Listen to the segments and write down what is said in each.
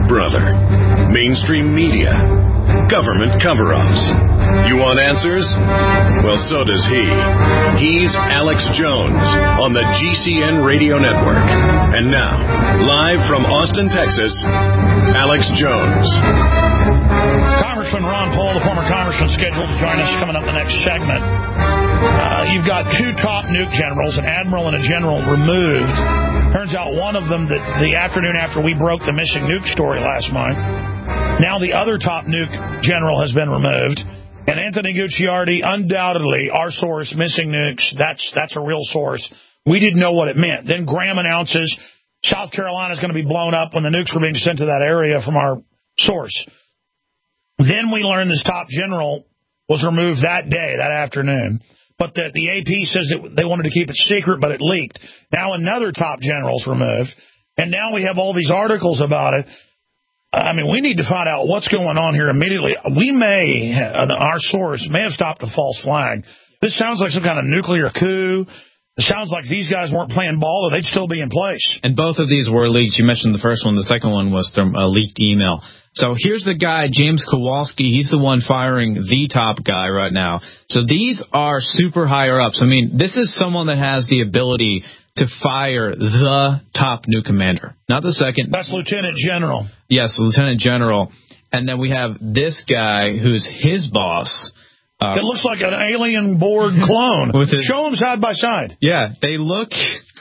brother? Mainstream media? Government cover-ups? You want answers? Well, so does he. He's Alex Jones on the GCN Radio Network. And now, live from Austin, Texas, Alex Jones. Congressman Ron Paul, the former congressman, scheduled to join us coming up in the next segment. You've got two top nuke generals, an admiral and a general, removed. Turns out one of them, the afternoon after we broke the missing nuke story last month, now the other top nuke general has been removed. And Anthony Gucciardi, undoubtedly, our source, missing nukes, that's a real source. We didn't know what it meant. Then Graham announces South Carolina is going to be blown up when the nukes were being sent to that area from our source. Then we learned this top general was removed that day, that afternoon. But the AP says that they wanted to keep it secret, but it leaked. Now another top general's removed. And now we have all these articles about it. I mean, we need to find out what's going on here immediately. Our source may have stopped a false flag. This sounds like some kind of nuclear coup. It sounds like these guys weren't playing ball, or they'd still be in place. And both of these were leaked. You mentioned the first one. The second one was from a leaked email. So here's the guy, James Kowalski. He's the one firing the top guy right now. So these are super higher ups. I mean, this is someone that has the ability to fire the top nuke commander, not the second. That's Lieutenant General. Yes, Lieutenant General. And then we have this guy who's his boss. It looks like an alien board clone. Show them side by side. Yeah, they look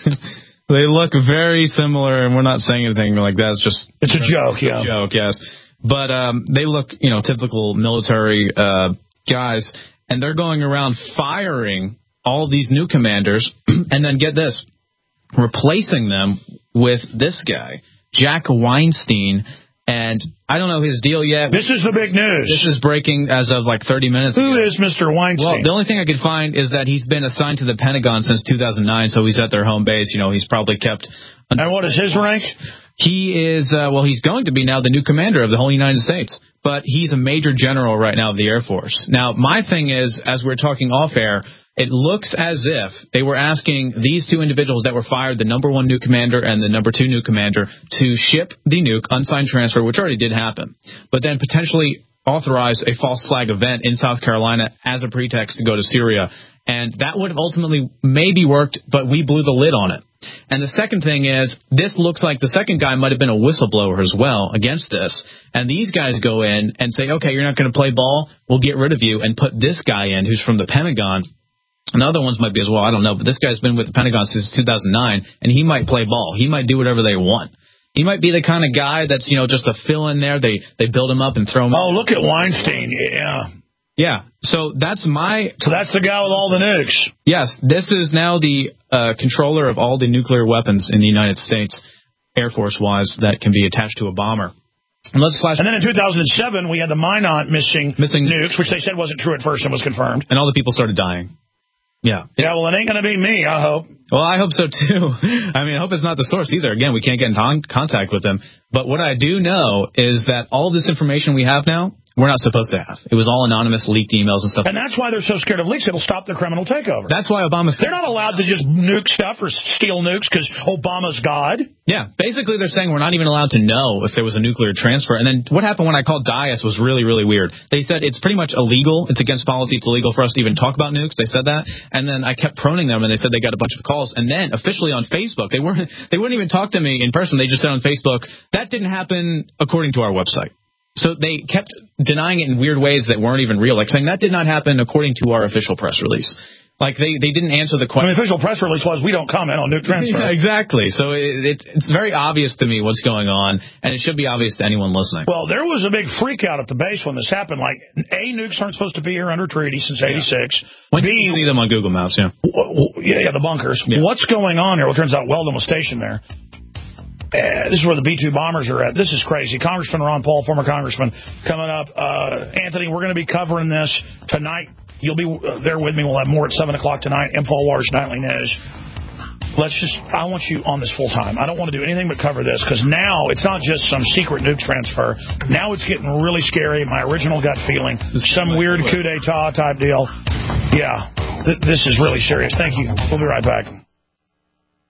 very similar, and we're not saying anything like that. It's a joke, yeah. A joke, yes. But they look, typical military guys, and they're going around firing all these new commanders, and then get this, replacing them with this guy, Jack Weinstein. And I don't know his deal yet. This is the big news. This is breaking as of like 30 minutes ago. Who is Mr. Weinstein? Well, the only thing I could find is that he's been assigned to the Pentagon since 2009, so he's at their home base. He's probably kept... And what is his rank? He is, he's going to be now the new commander of the whole United States. But he's a major general right now of the Air Force. Now, my thing is, as we're talking off-air, it looks as if they were asking these two individuals that were fired, the number one nuke commander and the number two nuke commander, to ship the nuke, unsigned transfer, which already did happen, but then potentially authorize a false flag event in South Carolina as a pretext to go to Syria. And that would have ultimately maybe worked, but we blew the lid on it. And the second thing is, this looks like the second guy might have been a whistleblower as well against this. And these guys go in and say, okay, you're not going to play ball, we'll get rid of you, and put this guy in who's from the Pentagon. And the other ones might be as well, I don't know, but this guy's been with the Pentagon since 2009, and he might play ball. He might do whatever they want. He might be the kind of guy that's, just a fill-in there. They build him up and throw him Oh, look at Weinstein, yeah. Yeah, so that's So that's the guy with all the nukes. Yes, this is now the controller of all the nuclear weapons in the United States, Air Force-wise, that can be attached to a bomber. And then in 2007, we had the Minot missing nukes, which they said wasn't true at first and was confirmed. And all the people started dying. Yeah. Yeah, well, it ain't going to be me, I hope. Well, I hope so, too. I mean, I hope it's not the source either. Again, we can't get in contact with them. But what I do know is that all this information we have now, we're not supposed to have. It was all anonymous, leaked emails and stuff. And that's why they're so scared of leaks. It'll stop the criminal takeover. That's why Obama's... They're not allowed to just nuke stuff or steal nukes because Obama's God. Yeah, basically they're saying we're not even allowed to know if there was a nuclear transfer. And then what happened when I called DIAS was really, really weird. They said it's pretty much illegal. It's against policy. It's illegal for us to even talk about nukes. They said that. And then I kept proning them, and they said they got a bunch of calls. And then officially on Facebook, they wouldn't even talk to me in person. They just said on Facebook, that didn't happen according to our website. So they kept denying it in weird ways that weren't even real, like saying that did not happen according to our official press release. Like they didn't answer the question. The official press release was we don't comment on nuke transfers. Yeah, exactly. So it's very obvious to me what's going on, and it should be obvious to anyone listening. Well, there was a big freak out at the base when this happened. Like, A, nukes aren't supposed to be here under treaty since 86. When B, you see them on Google Maps, yeah. Yeah, the bunkers. Yeah. What's going on here? Well, it turns out Weldon was stationed there. This is where the B-2 bombers are at. This is crazy. Congressman Ron Paul, former congressman, coming up. Anthony, we're going to be covering this tonight. You'll be there with me. We'll have more at 7 o'clock tonight. InfoWars Nightly News. I want you on this full time. I don't want to do anything but cover this because now it's not just some secret nuke transfer. Now it's getting really scary. My original gut feeling, some weird coup d'etat type deal. Yeah, this is really serious. Thank you. We'll be right back.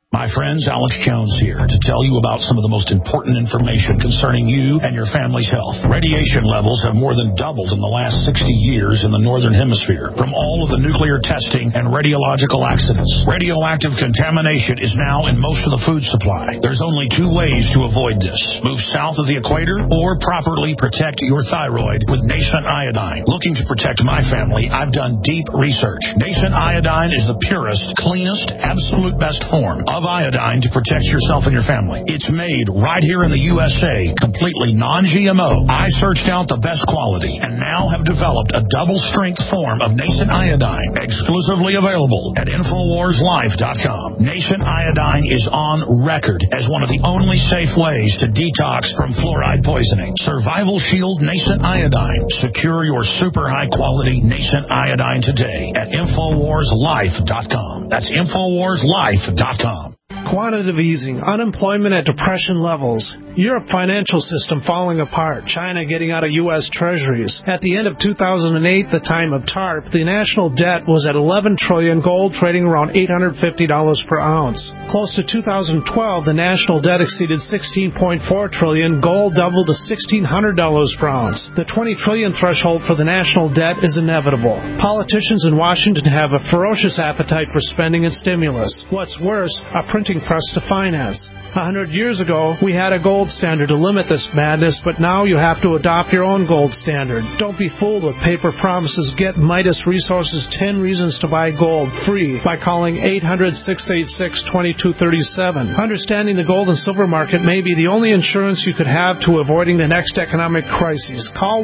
My friends, Alex Jones here to tell you about some of the most important information concerning you and your family's health. Radiation levels have more than doubled in the last 60 years in the Northern Hemisphere from all of the nuclear testing and radiological accidents. Radioactive contamination is now in most of the food supply. There's only two ways to avoid this. Move south of the equator or properly protect your thyroid with Nascent Iodine. Looking to protect my family, I've done deep research. Nascent Iodine is the purest, cleanest, absolute best form of iodine to protect yourself and your family. It's made right here in the USA, completely non-GMO. I searched out the best quality and now have developed a double-strength form of Nascent Iodine, exclusively available at InfoWarsLife.com. Nascent Iodine is on record as one of the only safe ways to detox from fluoride poisoning. Survival Shield Nascent Iodine. Secure your super high-quality Nascent Iodine today at InfoWarsLife.com. That's InfoWarsLife.com. Quantitative easing, unemployment at depression levels, Europe financial system falling apart, China getting out of U.S. treasuries. At the end of 2008, the time of TARP, the national debt was at $11 trillion, gold trading around $850 per ounce. Close to 2012, the national debt exceeded $16.4 trillion, gold doubled to $1,600 per ounce. The $20 trillion threshold for the national debt is inevitable. Politicians in Washington have a ferocious appetite for spending and stimulus. What's worse, a printing press to finance. 100 years ago, we had a gold standard to limit this madness, but now you have to adopt your own gold standard. Don't be fooled with paper promises. Get Midas Resources 10 Reasons to Buy Gold free by calling 800-686-2237. Understanding the gold and silver market may be the only insurance you could have to avoiding the next economic crisis. Call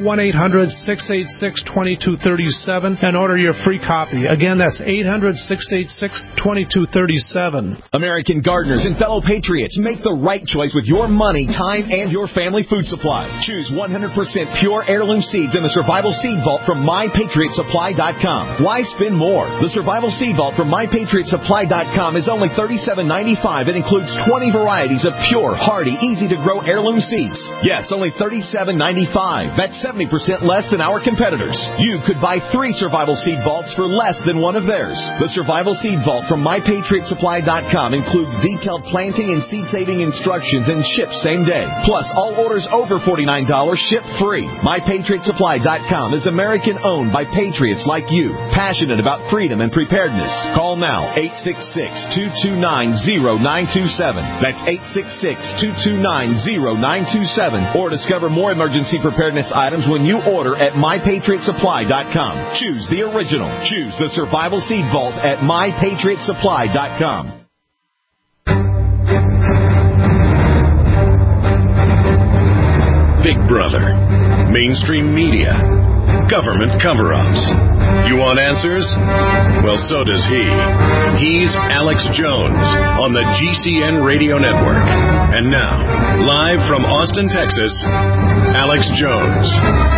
1-800-686-2237 and order your free copy. Again, that's 800-686-2237. American gardeners and fellow patriots, make the right choice with your money, time, and your family food supply. Choose 100% pure heirloom seeds in the Survival Seed Vault from MyPatriotSupply.com. Why spend more? The Survival Seed Vault from MyPatriotSupply.com is only $37.95 and includes 20 varieties of pure, hardy, easy-to-grow heirloom seeds. Yes, only $37.95. That's 70% less than our competitors. You could buy 3 Survival Seed Vaults for less than one of theirs. The Survival Seed Vault from MyPatriotSupply.com includes detailed planting and seed-saving instructions and ships same day. Plus, all orders over $49 ship free. MyPatriotSupply.com is American-owned by patriots like you, passionate about freedom and preparedness. Call now, 866-229-0927. That's 866-229-0927. Or discover more emergency preparedness items when you order at MyPatriotSupply.com. Choose the original. Choose the Survival Seed Vault at MyPatriotSupply.com. Big Brother, mainstream media, government cover-ups. You want answers? Well, so does he. He's Alex Jones on the GCN Radio Network. And now, live from Austin, Texas, Alex Jones.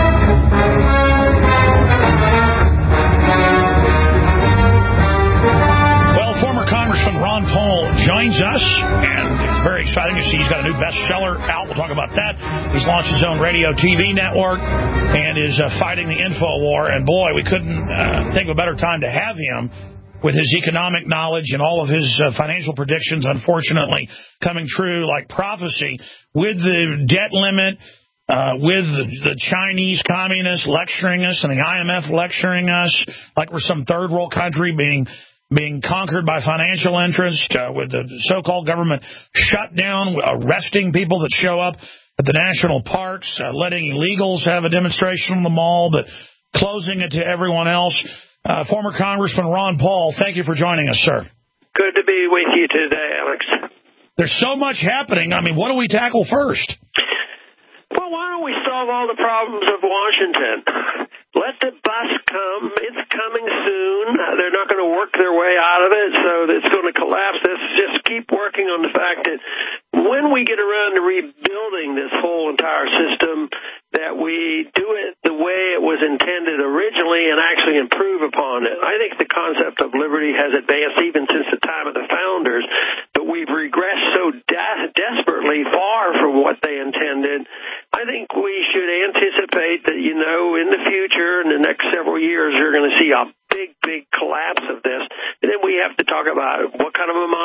Well, former Congressman Ron Paul joins us, and it's very exciting to see he's got a new bestseller out. We'll talk about that. He's launched his own radio TV network and is fighting the info war. And boy, we couldn't think of a better time to have him with his economic knowledge and all of his financial predictions, unfortunately, coming true like prophecy with the debt limit, with the Chinese communists lecturing us and the IMF lecturing us like we're some third world country being conquered by financial interest, with the so-called government shutdown, arresting people that show up at the national parks, letting illegals have a demonstration on the mall, but closing it to everyone else. Former Congressman Ron Paul, thank you for joining us, sir. Good to be with you today, Alex. There's so much happening. I mean, what do we tackle first? Well, why don't we solve all the problems of Washington? Let the bus come. It's coming soon. They're not going to work their way out of it, so it's going to collapse. Let's just keep working on the fact that when we get around to rebuilding this whole entire system, that we do it the way it was intended originally and actually improve upon it. I think the concept of liberty has advanced even since the time of the founders, but we've regressed so desperately far from what they intended. I think we should anticipate that, in the future, in the next several years, you're going to see a big collapse of this. And then we have to talk about what kind of a monetary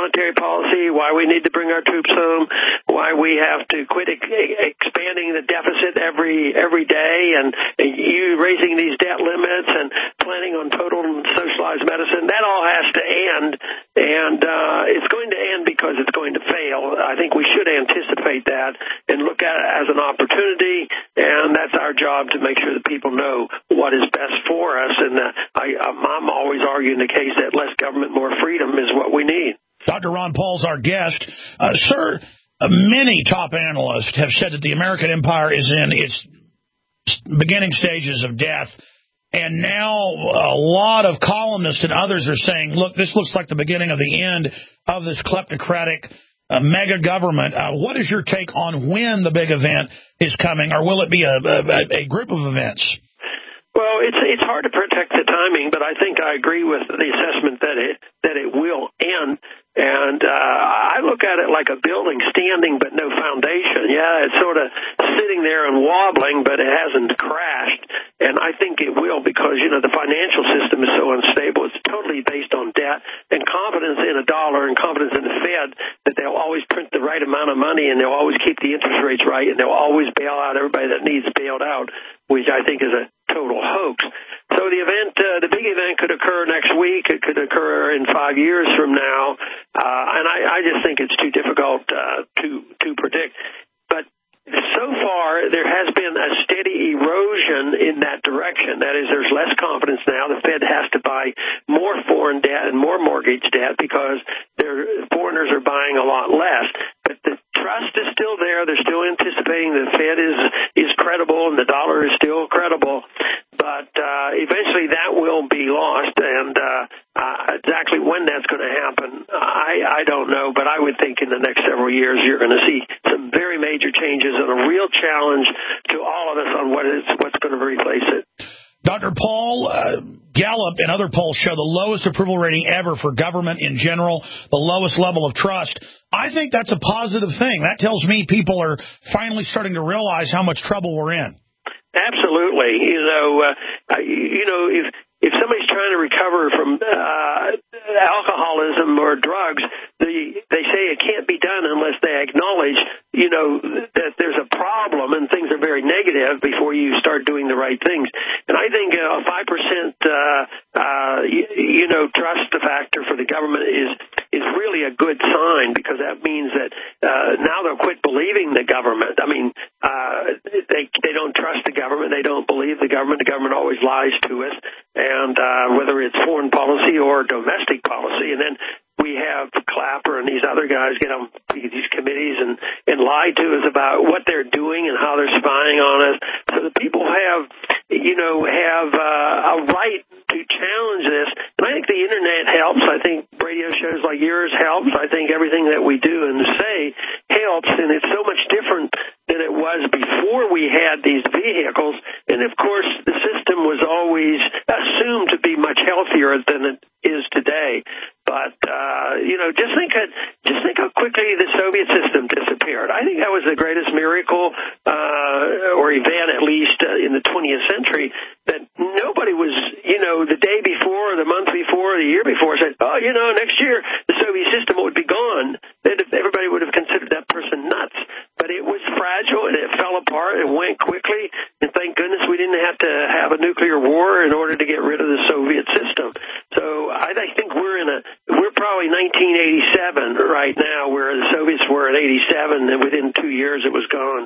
policy, why we need to bring our troops home, why we have to quit expanding the deficit every day, and you raising these debt limits and planning on total and socialized medicine. That all has to end, and it's going to end because it's going to fail. I think we should anticipate that and look at it as an opportunity, and that's our job to make sure that people know what is best for us. And I'm always arguing the case that less government, more freedom is what we need. Dr. Ron Paul's our guest. Sir, many top analysts have said that the American empire is in its beginning stages of death. And now a lot of columnists and others are saying, look, this looks like the beginning of the end of this kleptocratic mega government. What is your take on when the big event is coming, or will it be a group of events? Well, it's hard to protect the timing, but I think I agree with the assessment that it will end. And I look at it like a building standing but no foundation. Yeah, it's sort of sitting there and wobbling, but it hasn't crashed. And I think it will because, the financial system is so unstable. It's totally based on debt and confidence in a dollar and confidence in the Fed that they'll always print the right amount of money and they'll always keep the interest rates right and they'll always bail out everybody that needs bailed out, which I think is a total hoax. So the big event could occur next week. It could occur in 5 years from now. And I just think it's too difficult to predict. But so far, there has been a steady erosion in that direction. That is, there's less confidence now. The Fed has to buy more foreign debt and more mortgage debt because foreigners are buying a lot less. But the trust is still there. They're still anticipating the Fed is credible and the dollar is still credible. But eventually that will be lost, and exactly when that's going to happen, I don't know. But I would think in the next several years you're going to see some very major changes and a real challenge to all of us on what's going to replace it. Dr. Paul, Gallup and other polls show the lowest approval rating ever for government in general, the lowest level of trust. I think that's a positive thing. That tells me people are finally starting to realize how much trouble we're in. Absolutely. If somebody's trying to recover from alcoholism or drugs, they say it can't be done unless they acknowledge, that there's a problem and things are very negative before you start doing the right things. And I think a 5%, trust factor for the government is really a good sign, because that means that now they'll quit believing the government. I mean, they don't trust the government. They don't believe the government. The government always lies to us, and whether it's foreign policy or domestic policy. And then we have Clapper and these other guys get on these committees and lie to us about what they're doing and how they're spying on us. So the people have a right to challenge this. And I think the Internet helps. I think radio shows like yours helps. I think everything that we do and say helps, and it's so much different than it was before we had these vehicles. And, of course, the system was always assumed to be much healthier than it is today. But, just think how quickly the Soviet system disappeared. I think that was the greatest miracle or event, at least in the 20th century, that nobody was, the day before, the month before, the year before said, next year the Soviet system would be gone. Everybody would have considered that person nuts. But it was fragile and it fell apart. It went quickly. And thank goodness we didn't have to have a nuclear war in order to get rid of the Soviet system. So I think we're probably 1987 right now, where the Soviets were at 87, and within 2 years it was gone.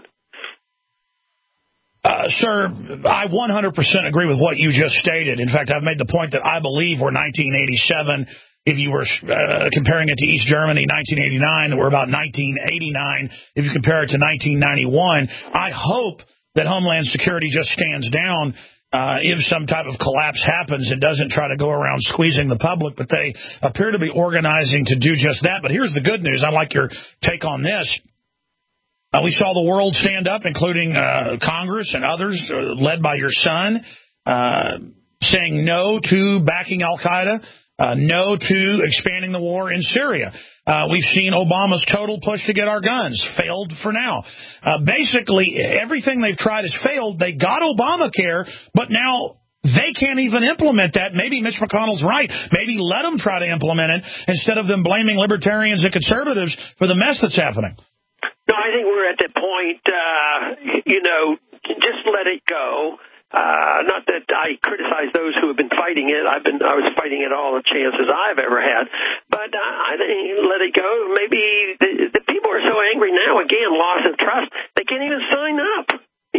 Sir, I 100% agree with what you just stated. In fact, I've made the point that I believe we're 1987. If you were comparing it to East Germany, 1989, we're about 1989. If you compare it to 1991, I hope that Homeland Security just stands down if some type of collapse happens and doesn't try to go around squeezing the public, but they appear to be organizing to do just that. But here's the good news. I'd like your take on this. We saw the world stand up, including Congress and others, led by your son, saying no to backing al-Qaeda, no to expanding the war in Syria. We've seen Obama's total push to get our guns. Failed for now. Basically, everything they've tried has failed. They got Obamacare, but now they can't even implement that. Maybe Mitch McConnell's right. Maybe let them try to implement it instead of them blaming libertarians and conservatives for the mess that's happening. No, I think we're at the point, just let it go. Not that I criticize those who have been fighting it. I was fighting it all the chances I've ever had. But I think let it go. Maybe the people are so angry now, again, loss of trust, they can't even sign up.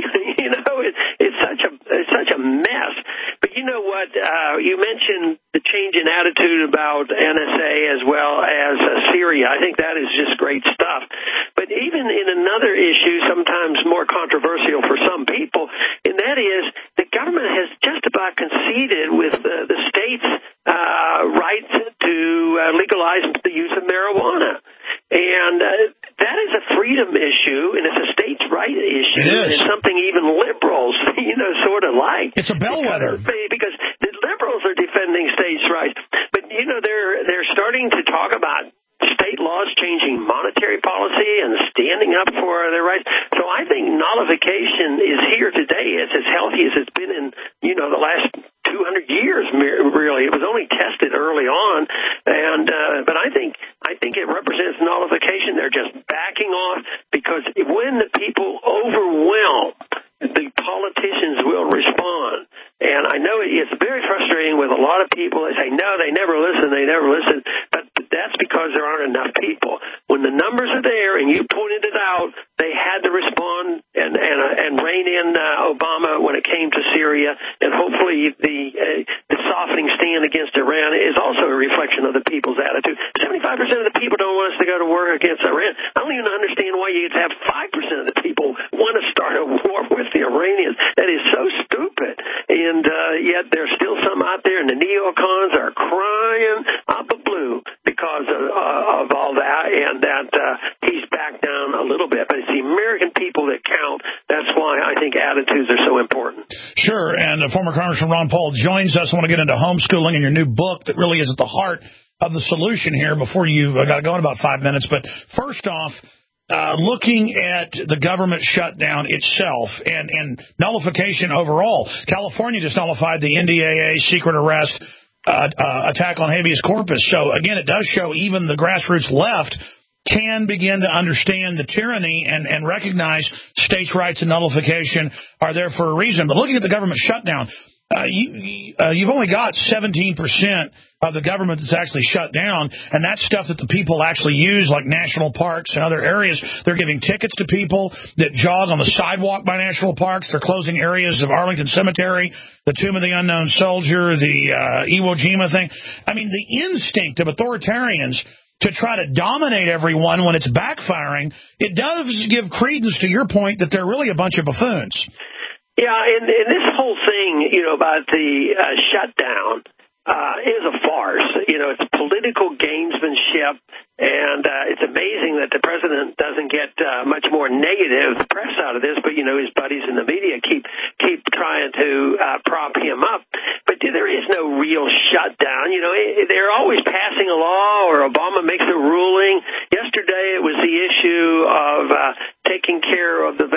It's such a mess. But you know what? You mentioned the change in attitude about NSA as well as Syria. I think that is just great stuff. But even in another issue, sometimes more controversial for some people, and that is the government has just about conceded with the states' right to legalize the use of marijuana. And that is a freedom issue, and it's a states' right issue. It is. It's something even liberals, sort of like. It's a bellwether. Because the liberals are defending states' rights. But, they're starting to talk about state laws changing monetary policy and standing up for their rights. So I think nullification is here today. It's as healthy as it's been in, the last 200 years, really. It was only tested early on. But I think it represents nullification. They're just backing off because when the people overwhelm, the politicians will respond. And I know it's very frustrating with a lot of people. They say, no, they never listen. But that's because there aren't enough people. When the numbers are there, and you pointed it out, they had to respond and rein in Obama when it came to Syria. And hopefully the softening stand against Iran is also a reflection of the people's attitude. 75% of the people don't want us to go to war against Iran. I don't even understand why you'd have 5% of the people want to start a war with the Iranians. That is so stupid. And yet there's still some out there, and the neocons are crying up a blue because of all that, and that he's backed down a little bit. But it's the American people that count. That's why I think attitudes are so important. Sure, and former Congressman Ron Paul joins us. I want to get into homeschooling and your new book that really is at the heart of the solution here before you got to go in about 5 minutes. But first off, looking at the government shutdown itself and nullification overall, California just nullified the NDAA secret arrest attack on habeas corpus. So, again, it does show even the grassroots left can begin to understand the tyranny and recognize states' rights and nullification are there for a reason. But looking at the government shutdown, you've only got 17% of the government that's actually shut down, and that's stuff that the people actually use, like national parks and other areas. They're giving tickets to people that jog on the sidewalk by national parks. They're closing areas of Arlington Cemetery, the Tomb of the Unknown Soldier, the Iwo Jima thing. I mean, the instinct of authoritarians to try to dominate everyone when it's backfiring, it does give credence to your point that they're really a bunch of buffoons. Yeah, and this whole thing, about the shutdown is a farce. It's political gamesmanship, and it's amazing that the president doesn't get much more negative press out of this. But his buddies in the media keep trying to prop him up. But there is no real shutdown. They're always passing a law, or Obama makes a ruling. Yesterday, it was the issue of taking care of the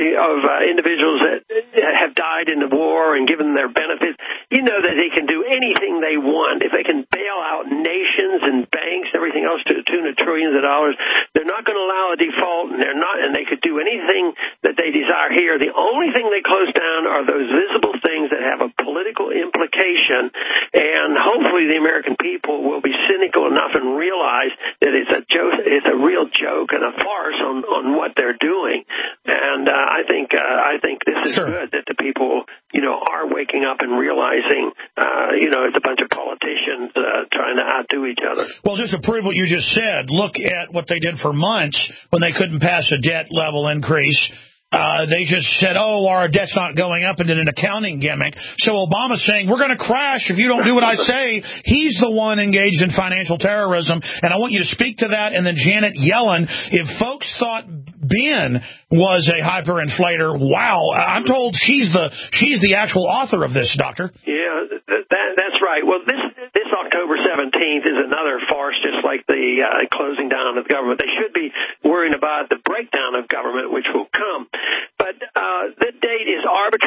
individuals that have died in the war and given their benefits. That they can do anything they want. If they can bail out nations and banks, everything else to the tune of trillions of dollars, they're not going to allow a default, and they could do anything that they desire here. The only thing they close down are those visible things that have a political implication, and hopefully the American people will be cynical enough and realize that it's a joke, it's a real joke and a farce on what they're doing. And I think this is good that the people are waking up and realizing it's a bunch of politicians trying to outdo each other. Well, just to prove what you just said, look at what they did for months when they couldn't pass a debt level increase. They just said, our debt's not going up, and did an accounting gimmick. So Obama's saying, we're going to crash if you don't do what I say. He's the one engaged in financial terrorism, and I want you to speak to that. And then Janet Yellen, if folks thought Ben was a hyperinflator, wow, I'm told she's the actual author of this, Doctor. Yeah, that's right. Well, this October 17th is another farce, just like the closing down of government. They should be worrying about the breakdown of government, which will come. But the date is arbitrary.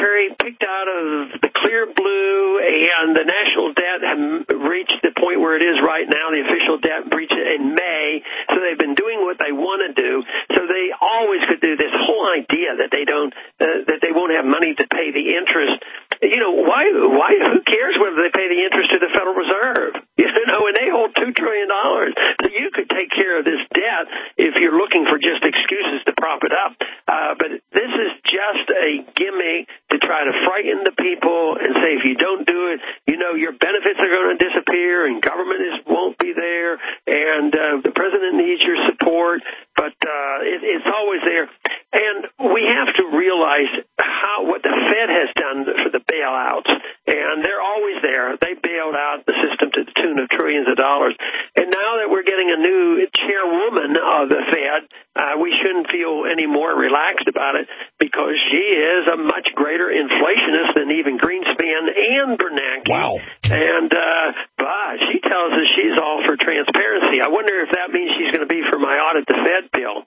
military picked out of the clear blue, and the national debt had reached the point where it is right now. The official debt reached it in May, so they've been doing what they want to do. So they always could do this whole idea that they won't have money to pay the interest. You know, why? Who cares whether they pay the interest to the Federal Reserve? You know, and they hold $2 trillion. So you could take care of this debt if you're looking for just excuses to prop it up. But this is just a gimmick to try to frighten the people and say, if you don't do it, you know, your benefits are going to disappear and government won't be there, and the president needs your support. But it's always there. And we have to realize what the Fed has done for the bailouts. And they're always there. They bailed out the system to the tune of trillions of dollars. And now that we're getting a new chairwoman of the Fed, we shouldn't feel any more relaxed about it, because she is a much greater inflationist than even Greenspan and Bernanke. Wow. And but she tells us she's all for transparency. I wonder if that means she's going to be for my audit the Fed bill.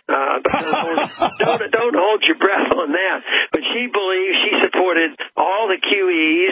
But don't hold your breath on that. But she believes she supported all the QEs,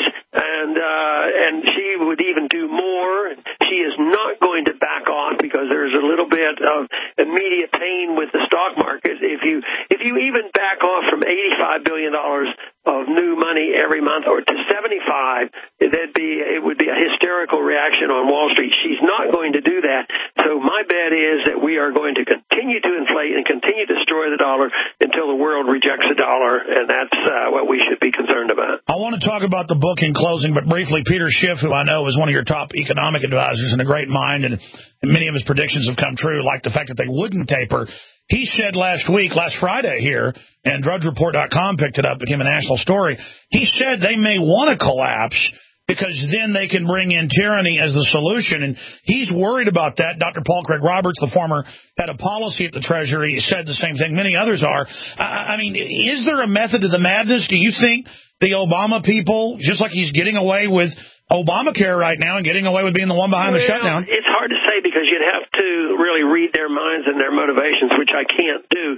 and she would even do more. She is not going to back off, because there's a little bit of immediate pain with the stock market. If you even back off from $85 billion of new money every month, or to 75, it would be a hysterical reaction on Wall Street. She's not going to do that. So my bet is that we are going to continue to inflate and continue to destroy the dollar until the world rejects the dollar, and that's what we should be concerned about. I want to talk about the book in closing, but briefly, Peter Schiff, who I know is one of your top economic advisors and a great mind, and many of his predictions have come true, like the fact that they wouldn't taper. He said last Friday here, and DrudgeReport.com picked it up, became a national story. He said they may want to collapse because then they can bring in tyranny as the solution. And he's worried about that. Dr. Paul Craig Roberts, the former head of policy at the Treasury, said the same thing. Many others are. I mean, is there a method to the madness? Do you think the Obama people, just like he's getting away with Obamacare right now and getting away with being the one behind the shutdown? It's hard to say, because you'd have to really read their minds and their motivations, which I can't do.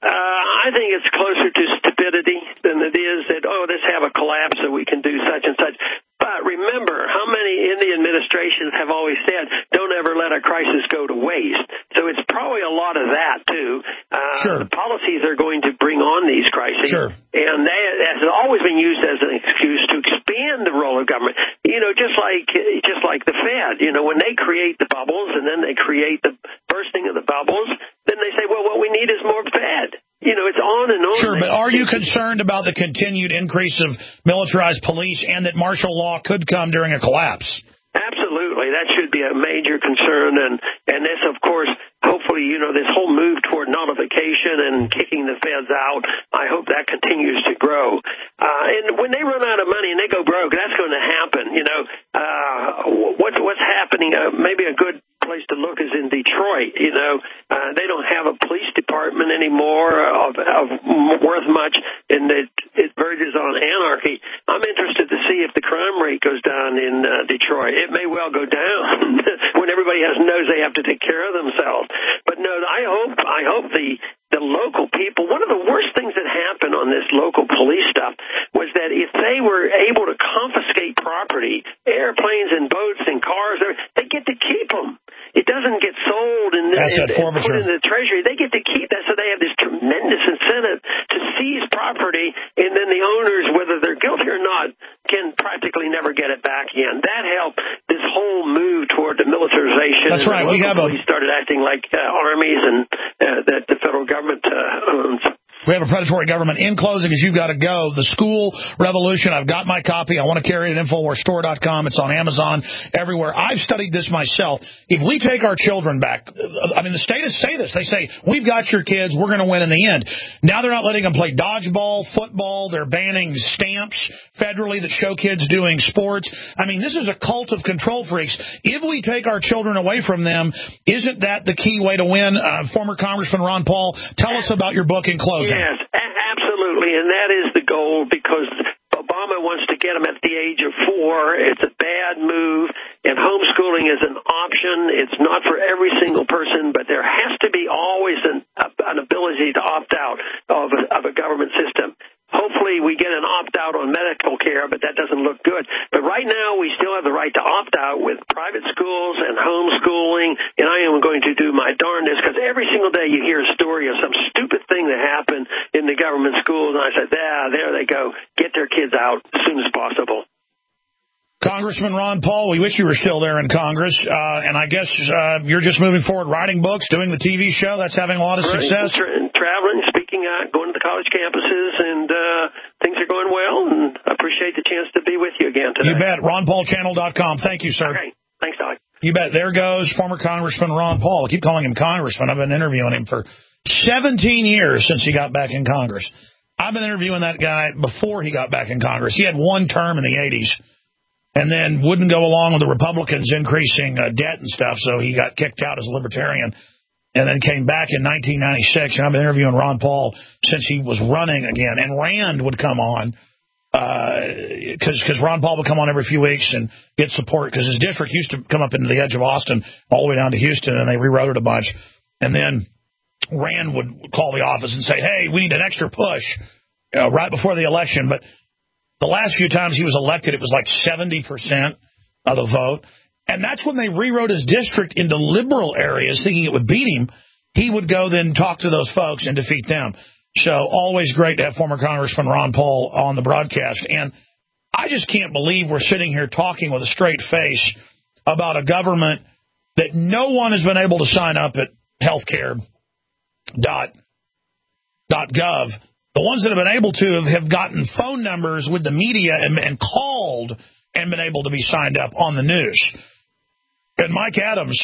I think it's closer to stupidity than it is that, let's have a collapse so we can do such and such. But remember, how many in the administration have always said, don't ever let a crisis go to waste? So it's probably a lot of that, too. Sure. The policies are going to bring on these crises. Sure. And that has always been used as an excuse to expand the role of government. You know, just like the Fed, you know, when they create the bubbles and then they create the bursting of the bubbles, then they say, well, what we need is more Fed. You know, it's on and on. Sure, but are you concerned about the continued increase of militarized police and that martial law could come during a collapse? Absolutely. That should be a major concern. And this, of course, hopefully, you know, this whole move toward nullification and kicking the feds out, I hope that continues to grow. And when they run out of money and they go broke, that's going to happen. You know, what's happening, maybe a good place to look is in Detroit. You know, they don't have a police department anymore of worth much, and it verges on anarchy. I'm interested to see if the crime rate goes down in Detroit. It may well go down when everybody knows they have to take care of themselves. But no, I hope the local people, one of the worst things that happened on this local police stuff was that if they were able to confiscate property, airplanes and boats and cars, they get to keep them. It doesn't get sold and put in the Treasury. They get to keep that, so they have this tremendous incentive to seize property, and then the owners, whether they're guilty or not, can practically never get it back again. That helped this whole move toward the militarization. That's right. We started acting like armies and that the federal government owns. We have a predatory government. In closing, as you've got to go, The School Revolution, I've got my copy. I want to carry it at InfoWarsStore.com. It's on Amazon, everywhere. I've studied this myself. If we take our children back, I mean, the statists say this. They say, we've got your kids. We're going to win in the end. Now they're not letting them play dodgeball, football. They're banning stamps federally that show kids doing sports. I mean, this is a cult of control freaks. If we take our children away from them, isn't that the key way to win? Former Congressman Ron Paul, tell us about your book in closing. Yes, absolutely, and that is the goal, because Obama wants to get them at the age of 4. It's a bad move, and homeschooling is an option. It's not for every single person, but there has to be always an ability to opt out of a government system. Hopefully eventually we get an opt-out on medical care, but that doesn't look good. But right now we still have the right to opt out with private schools and homeschooling, and I am going to do my darndest, because every single day you hear a story of some stupid thing that happened in the government schools, and I said, there they go. Get their kids out as soon as possible. Congressman Ron Paul, we wish you were still there in Congress, and I guess you're just moving forward, writing books, doing the TV show. That's having a lot of success. Traveling, speaking out, going to the college campuses, and things are going well, and I appreciate the chance to be with you again today. You bet. RonPaulChannel.com. Thank you, sir. Okay. Thanks, Doc. You bet. There goes former Congressman Ron Paul. I keep calling him Congressman. I've been interviewing him for 17 years since he got back in Congress. I've been interviewing that guy before he got back in Congress. He had one term in the 80s. And then wouldn't go along with the Republicans increasing debt and stuff, so he got kicked out as a libertarian, and then came back in 1996. And I've been interviewing Ron Paul since he was running again. And Rand would come on, because Ron Paul would come on every few weeks and get support, because his district used to come up into the edge of Austin all the way down to Houston, and they rewrote it a bunch. And then Rand would call the office and say, hey, we need an extra push right before the election. But the last few times he was elected, it was like 70% of the vote. And that's when they rewrote his district into liberal areas, thinking it would beat him. He would go then talk to those folks and defeat them. So always great to have former Congressman Ron Paul on the broadcast. And I just can't believe we're sitting here talking with a straight face about a government that no one has been able to sign up at healthcare.gov. The ones that have been able to have gotten phone numbers with the media and called and been able to be signed up on the news. And Mike Adams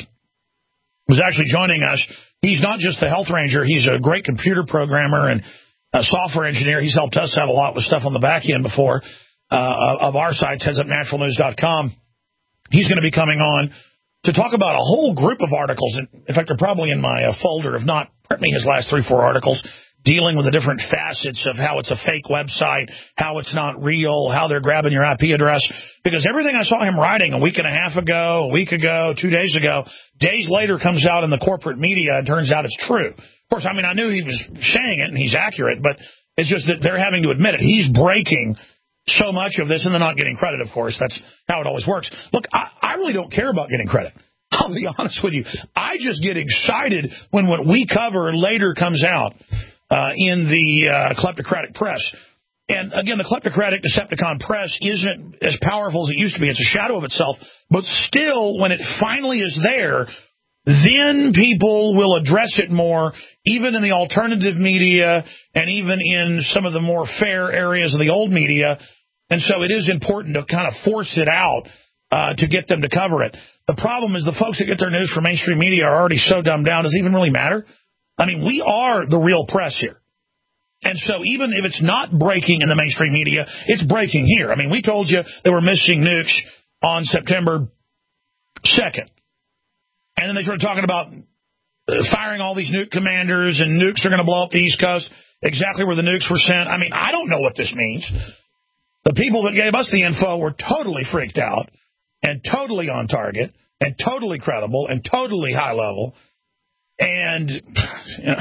was actually joining us. He's not just the health ranger. He's a great computer programmer and a software engineer. He's helped us out a lot with stuff on the back end before of our sites, headsupnaturalnews.com. He's going to be coming on to talk about a whole group of articles. In fact, they're probably in my folder. If not, print me his last 3-4 articles dealing with the different facets of how it's a fake website, how it's not real, how they're grabbing your IP address. Because everything I saw him writing a week and a half ago, a week ago, 2 days ago, days later comes out in the corporate media and turns out it's true. Of course, I mean, I knew he was saying it and he's accurate, but it's just that they're having to admit it. He's breaking so much of this, and they're not getting credit, of course. That's how it always works. Look, I really don't care about getting credit. I'll be honest with you. I just get excited when what we cover later comes out in the kleptocratic press. And again, the kleptocratic Decepticon press isn't as powerful as it used to be. It's a shadow of itself. But still, when it finally is there, then people will address it more, even in the alternative media and even in some of the more fair areas of the old media. And so it is important to kind of force it out to get them to cover it. The problem is the folks that get their news from mainstream media are already so dumbed down, does it even really matter? I mean, we are the real press here. And so even if it's not breaking in the mainstream media, it's breaking here. I mean, we told you there were missing nukes on September 2nd. And then they started talking about firing all these nuke commanders, and nukes are going to blow up the East Coast, exactly where the nukes were sent. I mean, I don't know what this means. The people that gave us the info were totally freaked out and totally on target and totally credible and totally high level. And it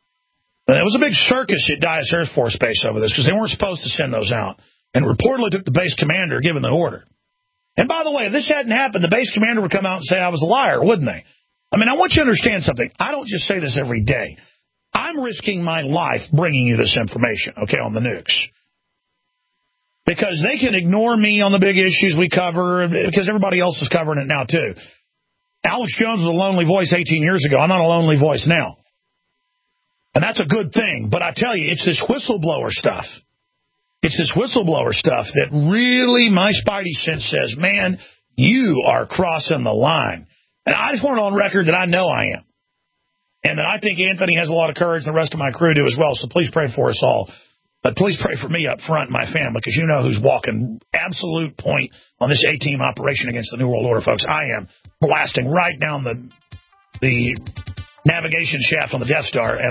was a big circus at Dyess Air Force Base over this because they weren't supposed to send those out. And reportedly took the base commander giving the order. And by the way, if this hadn't happened, the base commander would come out and say I was a liar, wouldn't they? I mean, I want you to understand something. I don't just say this every day. I'm risking my life bringing you this information, okay, on the nukes. Because they can ignore me on the big issues we cover because everybody else is covering it now, too. Alex Jones was a lonely voice 18 years ago. I'm not a lonely voice now. And that's a good thing. But I tell you, it's this whistleblower stuff. It's this whistleblower stuff that really my spidey sense says, man, you are crossing the line. And I just want it on record that I know I am. And that I think Anthony has a lot of courage and the rest of my crew do as well. So please pray for us all. But please pray for me up front and my family, because you know who's walking absolute point on this A-team operation against the New World Order, folks. I am blasting right down the navigation shaft on the Death Star. And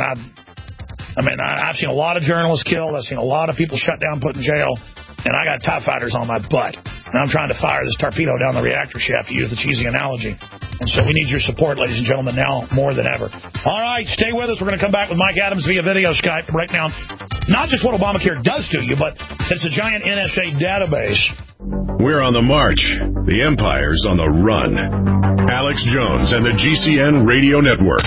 I've seen a lot of journalists killed. I've seen a lot of people shut down, put in jail. And I got TIE fighters on my butt. And I'm trying to fire this torpedo down the reactor shaft, to use the cheesy analogy. And so we need your support, ladies and gentlemen, now more than ever. All right, stay with us. We're going to come back with Mike Adams via video Skype right now. not just what Obamacare does to you, but it's a giant NSA database. We're on the march. The empire's on the run. Alex Jones and the GCN Radio Network.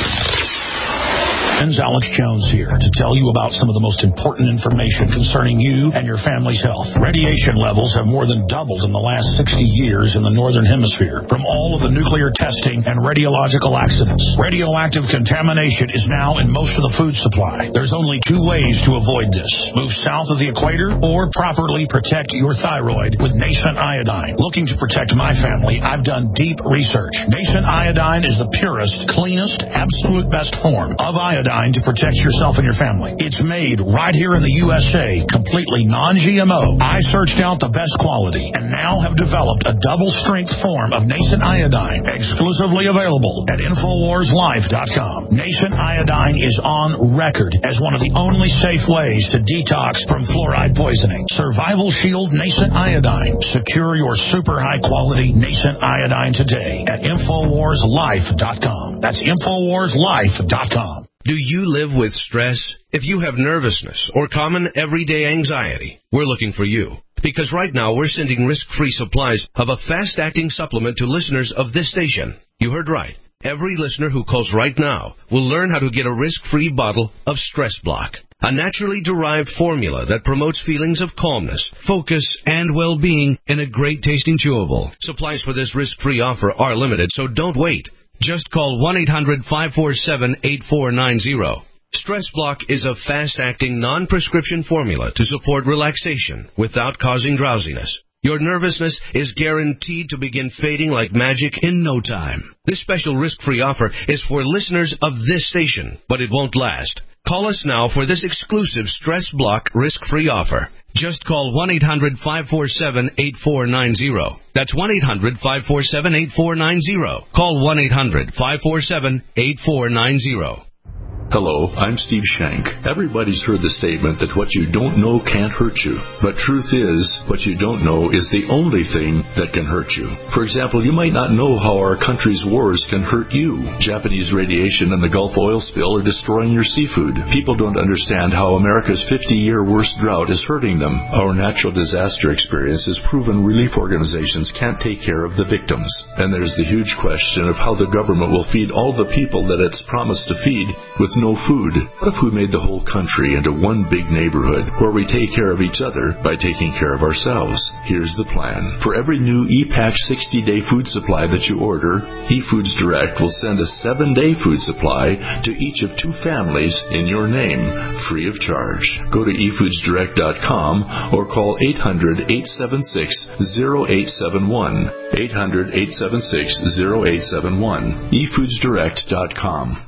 Alex Jones here to tell you about some of the most important information concerning you and your family's health. Radiation levels have more than doubled in the last 60 years in the Northern Hemisphere from all of the nuclear testing and radiological accidents. Radioactive contamination is now in most of the food supply. There's only two ways to avoid this. Move south of the equator or properly protect your thyroid with Nascent Iodine. Looking to protect my family, I've done deep research. Nascent Iodine is the purest, cleanest, absolute best form of iodine to protect yourself and your family. It's made right here in the USA, completely non-GMO. I searched out the best quality and now have developed a double-strength form of Nascent Iodine, exclusively available at InfoWarsLife.com. Nascent Iodine is on record as one of the only safe ways to detox from fluoride poisoning. Survival Shield Nascent Iodine. Secure your super high-quality Nascent Iodine today at InfoWarsLife.com. That's InfoWarsLife.com. Do you live with stress? If you have nervousness or common everyday anxiety, we're looking for you. Because right now we're sending risk-free supplies of a fast-acting supplement to listeners of this station. You heard right. Every listener who calls right now will learn how to get a risk-free bottle of Stress Block, a naturally derived formula that promotes feelings of calmness, focus, and well-being in a great-tasting chewable. Supplies for this risk-free offer are limited, so don't wait. Just call 1-800-547-8490. Stress Block is a fast-acting, non-prescription formula to support relaxation without causing drowsiness. Your nervousness is guaranteed to begin fading like magic in no time. This special risk-free offer is for listeners of this station, but it won't last. Call us now for this exclusive Stress Block risk-free offer. Just call 1-800-547-8490. That's 1-800-547-8490. Call 1-800-547-8490. Hello, I'm Steve Shank. Everybody's heard the statement that what you don't know can't hurt you. But truth is, what you don't know is the only thing that can hurt you. For example, you might not know how our country's wars can hurt you. Japanese radiation and the Gulf oil spill are destroying your seafood. People don't understand how America's 50-year worst drought is hurting them. Our natural disaster experience has proven relief organizations can't take care of the victims. And there's the huge question of how the government will feed all the people that it's promised to feed with no food. What if we made the whole country into one big neighborhood where we take care of each other by taking care of ourselves? Here's the plan. For every new ePack 60-day food supply that you order, eFoods Direct will send a 7-day food supply to each of 2 families in your name, free of charge. Go to eFoodsDirect.com or call 800-876-0871. 800-876-0871. eFoodsDirect.com.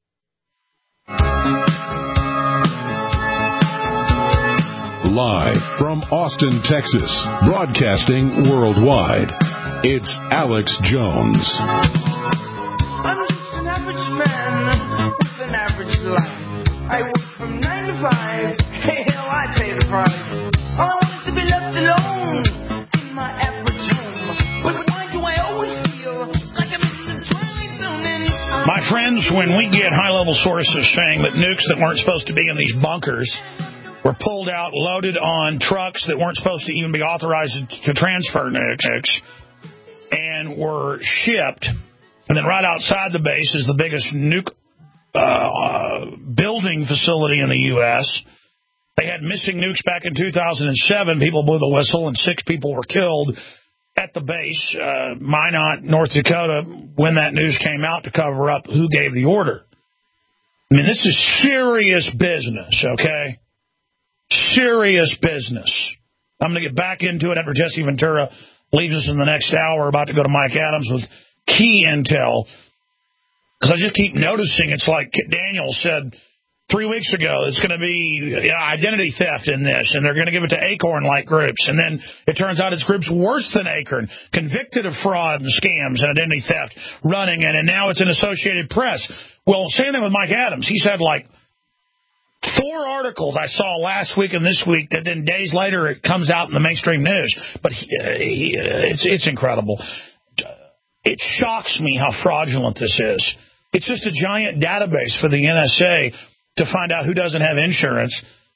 Live from Austin, Texas, broadcasting worldwide, it's Alex Jones. I'm just an average man with an average life. I work from 9 to 5. Hey, hell, I pay the price. I want to be left alone in my average home. But why do I always feel like I'm in the twilight zone? My friends, when we get high-level sources saying that nukes that weren't supposed to be in these bunkers were pulled out, loaded on trucks that weren't supposed to even be authorized to transfer nukes, and were shipped. And then right outside the base is the biggest nuke building facility in the U.S. They had missing nukes back in 2007. People blew the whistle, and 6 people were killed at the base, Minot, North Dakota, when that news came out to cover up who gave the order. I mean, this is serious business, okay? Serious business. I'm going to get back into it after Jesse Ventura leaves us in the next hour. About to go to Mike Adams with key intel. Because I just keep noticing, it's like Daniel said 3 weeks ago, it's going to be identity theft in this, and they're going to give it to Acorn-like groups. And then it turns out it's groups worse than Acorn, convicted of fraud and scams and identity theft running it, and now it's in Associated Press. Well, same thing with Mike Adams. He's had like 4 articles I saw last week and this week that then days later it comes out in the mainstream news. But it's incredible. It shocks me how fraudulent this is. It's just a giant database for the NSA to find out who doesn't have insurance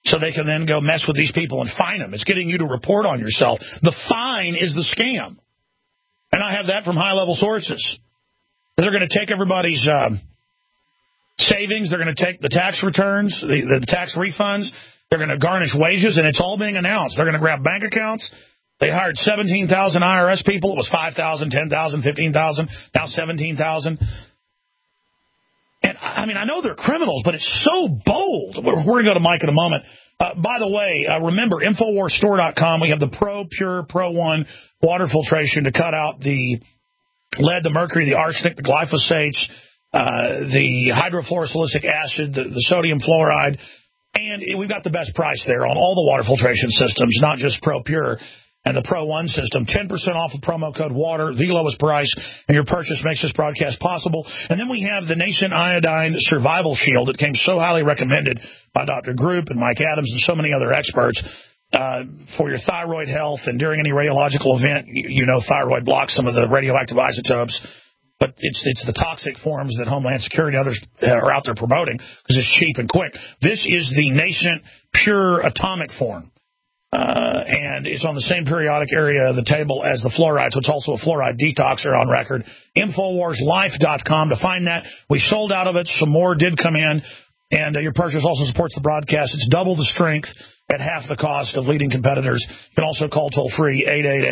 so they can then go mess with these people and fine them. It's getting you to report on yourself. The fine is the scam. And I have that from high-level sources. They're going to take everybody's savings. They're going to take the tax returns, the tax refunds. They're going to garnish wages, and it's all being announced. They're going to grab bank accounts. They hired 17,000 IRS people. It was 5,000, 10,000, 15,000, now 17,000. And, I mean, I know they're criminals, but it's so bold. We're going to go to Mike in a moment. By the way, remember, InfoWarsStore.com, we have the Pure Pro One water filtration to cut out the lead, the mercury, the arsenic, the glyphosates, the hydrofluorosilicic acid, the sodium fluoride. And we've got the best price there on all the water filtration systems, not just Pro Pure and the Pro One system. 10% off with promo code WATER, the lowest price, and your purchase makes this broadcast possible. And then we have the Nascent Iodine Survival Shield that came so highly recommended by Dr. Group and Mike Adams and so many other experts for your thyroid health. And during any radiological event, you know thyroid blocks some of the radioactive isotopes. But it's the toxic forms that Homeland Security and others are out there promoting because it's cheap and quick. This is the Nascent Pure Atomic form. And it's on the same periodic area of the table as the fluoride, so it's also a fluoride detoxer on record. InfoWarsLife.com to find that. We sold out of it. Some more did come in. And your purchase also supports the broadcast. It's double the strength at half the cost of leading competitors. You can also call toll-free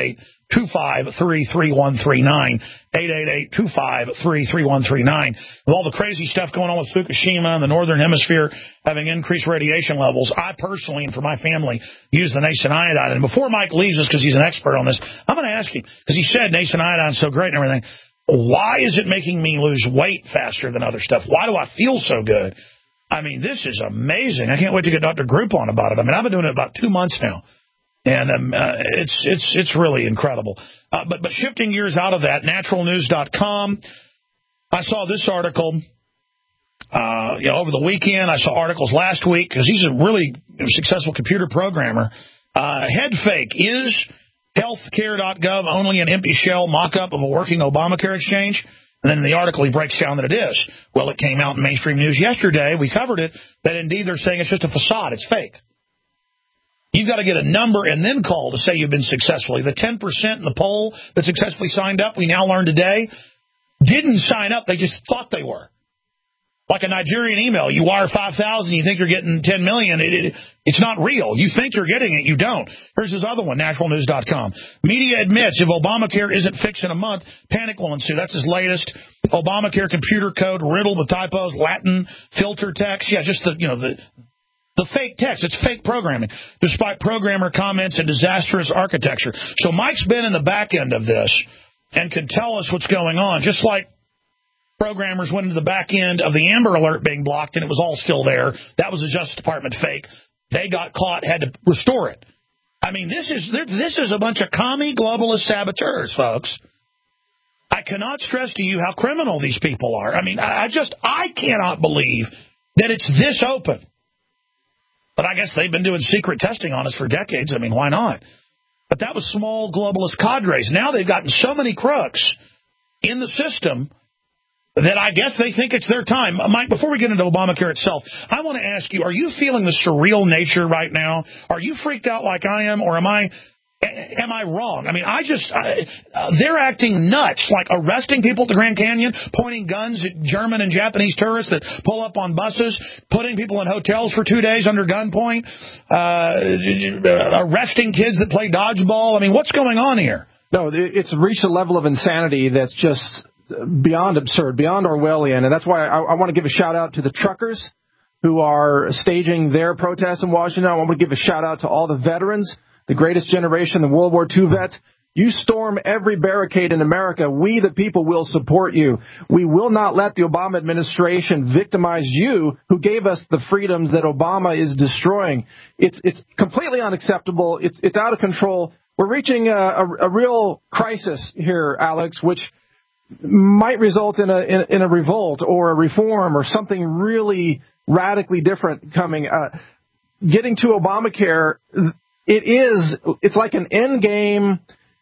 888-253-3139, 888-253-3139. With all the crazy stuff going on with Fukushima and the Northern Hemisphere having increased radiation levels, I personally and for my family use the Nascent Iodine. And before Mike leaves us, because he's an expert on this, I'm going to ask him, because he said Nascent Iodine is so great and everything, why is it making me lose weight faster than other stuff? Why do I feel so good? I mean, this is amazing. I can't wait to get Dr. Group on about it. I mean, I've been doing it about 2 months now, and it's really incredible. But shifting gears out of that, naturalnews.com, I saw this article over the weekend. I saw articles last week because he's a really successful computer programmer. Head fake. Is healthcare.gov only an empty shell mock-up of a working Obamacare exchange? And then in the article, he breaks down that it is. Well, it came out in mainstream news yesterday. We covered it, that indeed they're saying it's just a facade. It's fake. You've got to get a number and then call to say you've been successfully. The 10% in the poll that successfully signed up, we now learned today, didn't sign up. They just thought they were. Like a Nigerian email. You wire 5,000, you think you're getting 10 million. It's not real. You think you're getting it. You don't. Here's his other one, naturalnews.com. Media admits if Obamacare isn't fixed in a month, panic will ensue. That's his latest. Obamacare computer code riddled with typos, Latin, filter text. Yeah, just the fake text. It's fake programming, despite programmer comments and disastrous architecture. So Mike's been in the back end of this and can tell us what's going on, just like programmers went into the back end of the Amber Alert being blocked, and it was all still there. That was a Justice Department fake. They got caught, had to restore it. I mean, this is a bunch of commie globalist saboteurs, folks. I cannot stress to you how criminal these people are. I mean, I cannot believe that it's this open. But I guess they've been doing secret testing on us for decades. I mean, why not? But that was small globalist cadres. Now they've gotten so many crooks in the system that I guess they think it's their time. Mike, before we get into Obamacare itself, I want to ask you, are you feeling the surreal nature right now? Are you freaked out like I am, or am I wrong? I mean, they're acting nuts, like arresting people at the Grand Canyon, pointing guns at German and Japanese tourists that pull up on buses, putting people in hotels for 2 days under gunpoint, arresting kids that play dodgeball. I mean, what's going on here? No, it's reached a level of insanity that's just beyond absurd, beyond Orwellian, and that's why I want to give a shout-out to the truckers who are staging their protests in Washington. I want to give a shout-out to all the veterans, the greatest generation, the World War II vets. You storm every barricade in America. We, the people, will support you. We will not let the Obama administration victimize you, who gave us the freedoms that Obama is destroying. It's completely unacceptable. It's out of control. We're reaching a real crisis here, Alex, which might result in a revolt or a reform or something really radically different coming. Getting to Obamacare, it's like an end game.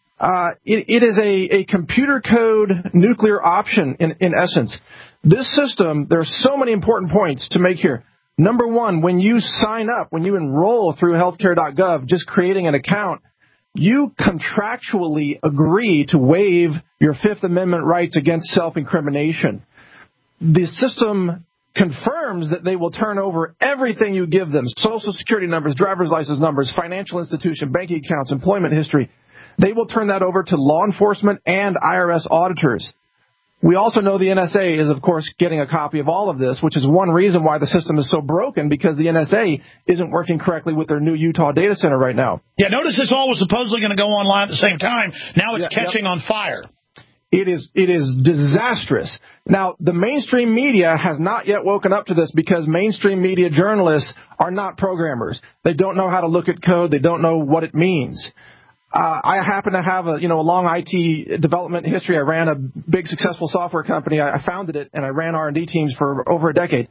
It is a computer code nuclear option in essence. This system, there are so many important points to make here. Number one, when you sign up, when you enroll through healthcare.gov, just creating an account, you contractually agree to waive your Fifth Amendment rights against self-incrimination. The system confirms that they will turn over everything you give them, Social Security numbers, driver's license numbers, financial institution, banking accounts, employment history. They will turn that over to law enforcement and IRS auditors. We also know the NSA is, of course, getting a copy of all of this, which is one reason why the system is so broken, because the NSA isn't working correctly with their new Utah data center right now. Yeah, notice this all was supposedly going to go online at the same time. Now it's catching on fire. It is disastrous. Now, the mainstream media has not yet woken up to this because mainstream media journalists are not programmers. They don't know how to look at code. They don't know what it means. I happen to have a long IT development history. I ran a big successful software company. I founded it, and I ran R&D teams for over a decade.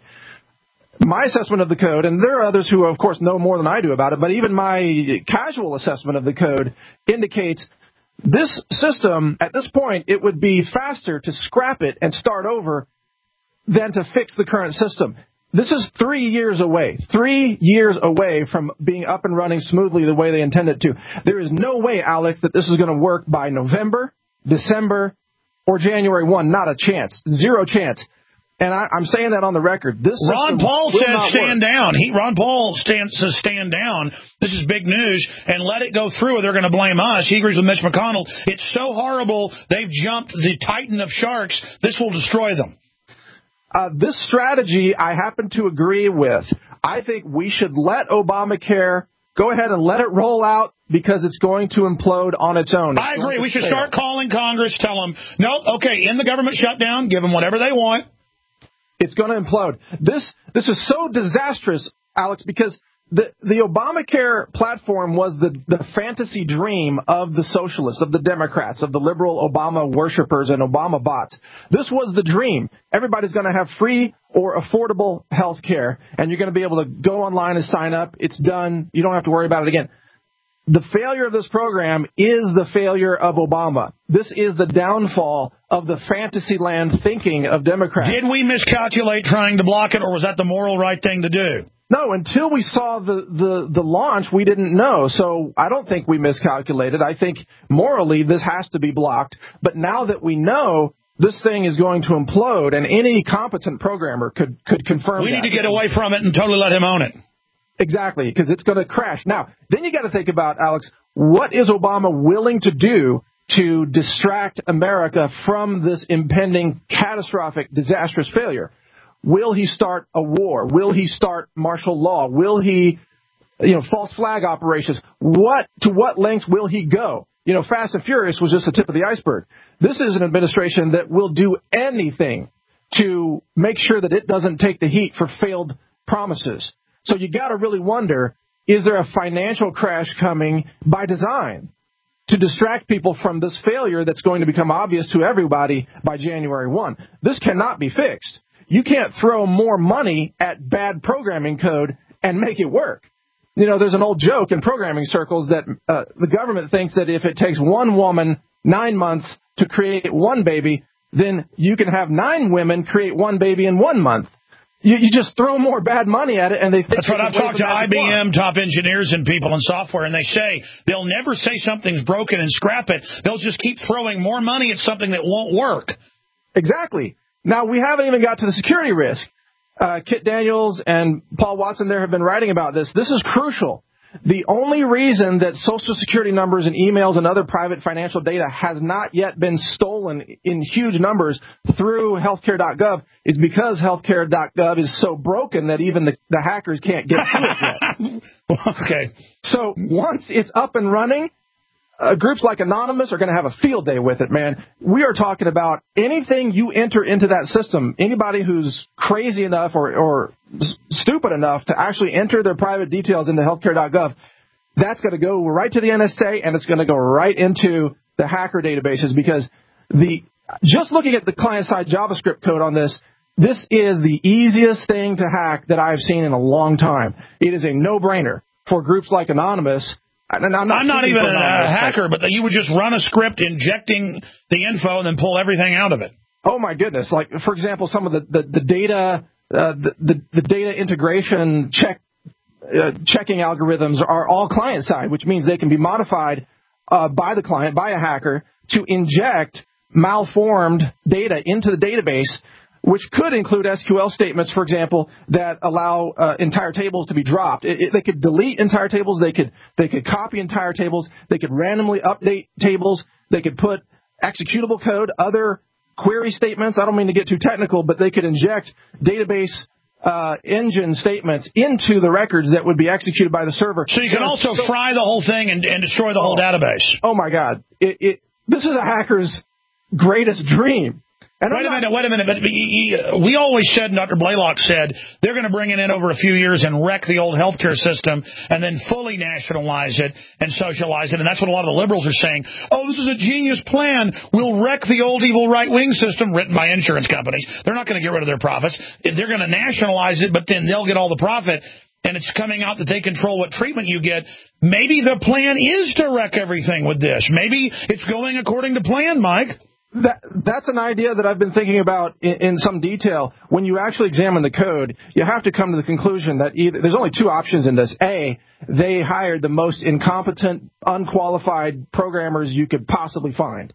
My assessment of the code, and there are others who, of course, know more than I do about it, but even my casual assessment of the code indicates this system, at this point, it would be faster to scrap it and start over than to fix the current system. This is 3 years away, 3 years away from being up and running smoothly the way they intend it to. There is no way, Alex, that this is going to work by November, December, or January 1. Not a chance. Zero chance. And I'm saying that on the record. This Ron Paul says stand down. Ron Paul says stand down. This is big news, and let it go through or they're going to blame us. He agrees with Mitch McConnell. It's so horrible. They've jumped the titan of sharks. This will destroy them. This strategy I happen to agree with. I think we should let Obamacare go ahead and let it roll out because it's going to implode on its own. I agree. We should start calling Congress, tell them, no, okay, end the government shutdown, give them whatever they want. It's going to implode. This is so disastrous, Alex, because the Obamacare platform was the fantasy dream of the socialists, of the Democrats, of the liberal Obama worshipers and Obama bots. This was the dream. Everybody's going to have free or affordable health care, and you're going to be able to go online and sign up. It's done. You don't have to worry about it again. The failure of this program is the failure of Obama. This is the downfall of the fantasyland thinking of Democrats. Did we miscalculate trying to block it, or was that the moral right thing to do? No, until we saw the launch, we didn't know. So I don't think we miscalculated. I think morally this has to be blocked. But now that we know, this thing is going to implode, and any competent programmer could confirm that. We need to get away from it and totally let him own it. Exactly, because it's going to crash. Now, then you got to think about, Alex, what is Obama willing to do to distract America from this impending catastrophic, disastrous failure? Will he start a war? Will he start martial law? Will he, false flag operations? To what lengths will he go? Fast and Furious was just the tip of the iceberg. This is an administration that will do anything to make sure that it doesn't take the heat for failed promises. So you got to really wonder, is there a financial crash coming by design to distract people from this failure that's going to become obvious to everybody by January 1? This cannot be fixed. You can't throw more money at bad programming code and make it work. There's an old joke in programming circles that the government thinks that if it takes one woman 9 months to create one baby, then you can have 9 women create one baby in 1 month. You just throw more bad money at it, and they think... That's right. I've talked to IBM top engineers and people in software, and they say they'll never say something's broken and scrap it. They'll just keep throwing more money at something that won't work. Exactly. Now, we haven't even got to the security risk. Kit Daniels and Paul Watson there have been writing about this. This is crucial. The only reason that Social Security numbers and emails and other private financial data has not yet been stolen in huge numbers through healthcare.gov is because healthcare.gov is so broken that even the hackers can't get to it yet. Okay. So once it's up and running, groups like Anonymous are going to have a field day with it, man. We are talking about anything you enter into that system, anybody who's crazy enough or stupid enough to actually enter their private details into healthcare.gov, that's going to go right to the NSA, and it's going to go right into the hacker databases because just looking at the client-side JavaScript code on this is the easiest thing to hack that I've seen in a long time. It is a no-brainer for groups like Anonymous. And I'm not even a hacker, but you would just run a script injecting the info and then pull everything out of it. Oh, my goodness. Like, for example, some of the data the data integration checking algorithms are all client-side, which means they can be modified by the client, by a hacker, to inject malformed data into the database, which could include SQL statements, for example, that allow entire tables to be dropped. They could delete entire tables. They could copy entire tables. They could randomly update tables. They could put executable code, other query statements. I don't mean to get too technical, but they could inject database engine statements into the records that would be executed by the server. So you can also fry the whole thing and destroy the whole database. Oh, my God. This is a hacker's greatest dream. And wait a minute. But we always said, and Dr. Blaylock said, they're going to bring it in over a few years and wreck the old healthcare system and then fully nationalize it and socialize it. And that's what a lot of the liberals are saying. Oh, this is a genius plan. We'll wreck the old evil right-wing system written by insurance companies. They're not going to get rid of their profits. They're going to nationalize it, but then they'll get all the profit. And it's coming out that they control what treatment you get. Maybe the plan is to wreck everything with this. Maybe it's going according to plan, Mike. That's an idea that I've been thinking about in some detail. When you actually examine the code, you have to come to the conclusion that there's only two options in this. A, they hired the most incompetent, unqualified programmers you could possibly find.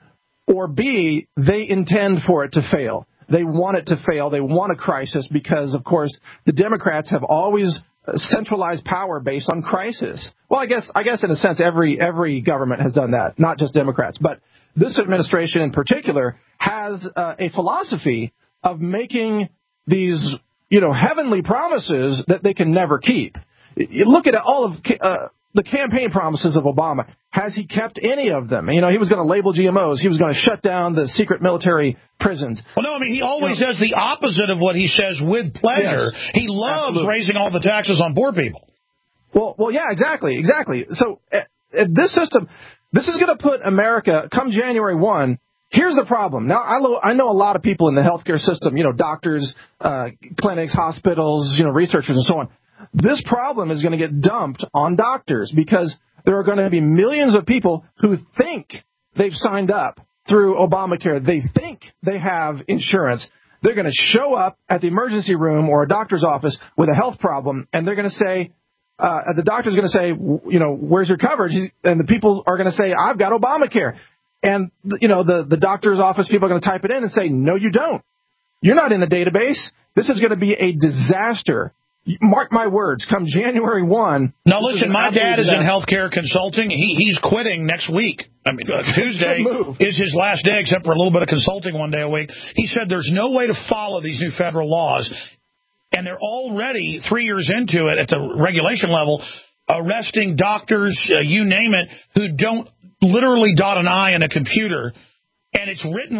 Or B, they intend for it to fail. They want it to fail. They want a crisis because, of course, the Democrats have always centralized power based on crisis. Well, I guess in a sense, every government has done that, not just Democrats. But this administration in particular has a philosophy of making these, heavenly promises that they can never keep. You look at all of the campaign promises of Obama. Has he kept any of them? He was going to label GMOs. He was going to shut down the secret military prisons. Well, no, he always does the opposite of what he says with pleasure. Yes, he loves raising all the taxes on poor people. Well, yeah, exactly. So this system... This is going to put America, come January 1, here's the problem. Now, I know a lot of people in the healthcare system, doctors, clinics, hospitals, researchers and so on. This problem is going to get dumped on doctors because there are going to be millions of people who think they've signed up through Obamacare. They think they have insurance. They're going to show up at the emergency room or a doctor's office with a health problem, and they're going to say, the doctor's going to say, where's your coverage? And the people are going to say, I've got Obamacare. And, the doctor's office people are going to type it in and say, no, you don't. You're not in the database. This is going to be a disaster. Mark my words, come January 1. Now, listen, my dad is in healthcare consulting. He's quitting next week. Tuesday is his last day, except for a little bit of consulting one day a week. He said there's no way to follow these new federal laws. And they're already 3 years into it at the regulation level, arresting doctors, you name it, who don't literally dot an I in a computer. And it's written,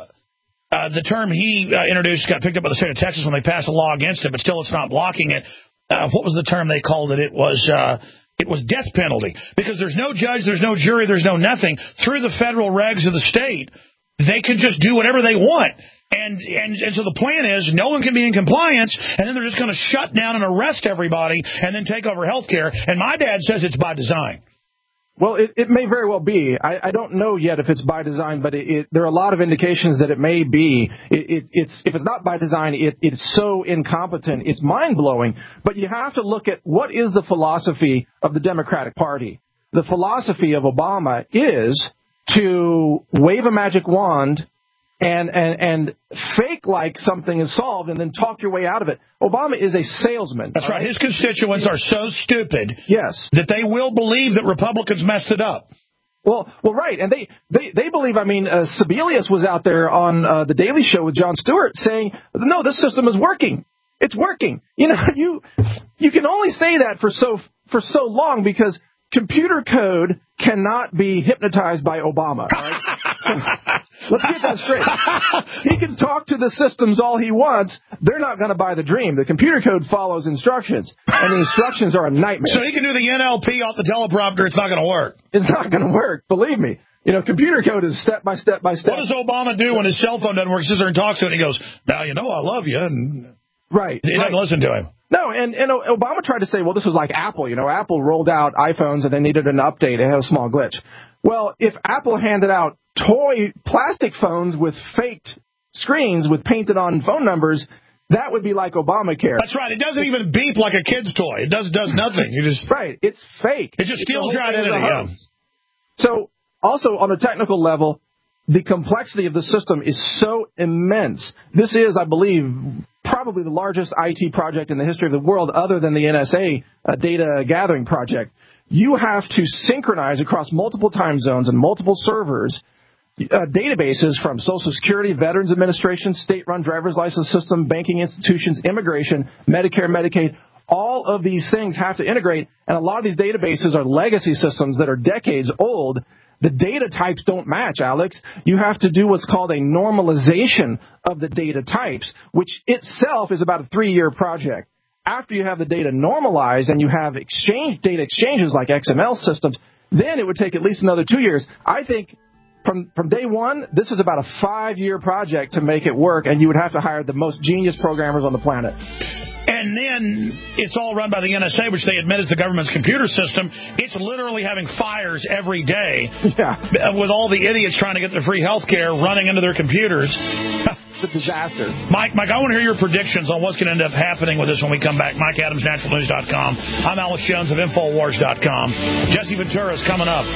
the term he introduced got picked up by the state of Texas when they passed a law against it, but still it's not blocking it. What was the term they called it? It was death penalty. Because there's no judge, there's no jury, there's no nothing. Through the federal regs of the state, they can just do whatever they want. And so the plan is no one can be in compliance, and then they're just going to shut down and arrest everybody and then take over health care. And my dad says it's by design. Well, it may very well be. I don't know yet if it's by design, but there are a lot of indications that it may be. If it's not by design, it's so incompetent, it's mind-blowing. But you have to look at what is the philosophy of the Democratic Party. The philosophy of Obama is to wave a magic wand and fake like something is solved and then talk your way out of it. Obama is a salesman. That's right. His constituents are so stupid that they will believe that Republicans messed it up. Well, right. And they believe, Sebelius was out there on the Daily Show with Jon Stewart saying, no, this system is working. It's working. You can only say that for so long because computer code cannot be hypnotized by Obama. Right? So, let's get that straight. He can talk to the systems all he wants. They're not going to buy the dream. The computer code follows instructions, and the instructions are a nightmare. So he can do the NLP off the teleprompter. It's not going to work. It's not going to work. Believe me. Computer code is step by step by step. What does Obama do when his cell phone doesn't work? He sits there and talks to it, and he goes, now, I love you. And right. He doesn't listen to him. No, and Obama tried to say, well, this was like Apple. Apple rolled out iPhones and they needed an update. It had a small glitch. Well, if Apple handed out toy plastic phones with faked screens with painted on phone numbers, That would be like Obamacare. That's right. It doesn't even beep like a kid's toy. It does nothing. You just right. It's fake. It just steals your identity. Yeah. So, also on a technical level, the complexity of the system is so immense. This is, I believe, probably the largest IT project in the history of the world, other than the NSA data gathering project. You have to synchronize across multiple time zones and multiple servers databases from Social Security, Veterans Administration, state-run driver's license system, banking institutions, immigration, Medicare, Medicaid. All of these things have to integrate, and a lot of these databases are legacy systems that are decades old. The data types don't match, Alex. You have to do what's called a normalization of the data types, which itself is about a 3-year project. After you have the data normalized and you have data exchanges like XML systems, then it would take at least another 2 years. I think from day one, this is about a 5-year project to make it work, and you would have to hire the most genius programmers on the planet. And then it's all run by the NSA, which they admit is the government's computer system. It's literally having fires every day with all the idiots trying to get their free health care running into their computers. It's a disaster. Mike, I want to hear your predictions on what's going to end up happening with this when we come back. Mike Adams, naturalnews.com. I'm Alex Jones of Infowars.com. Jesse Ventura is coming up.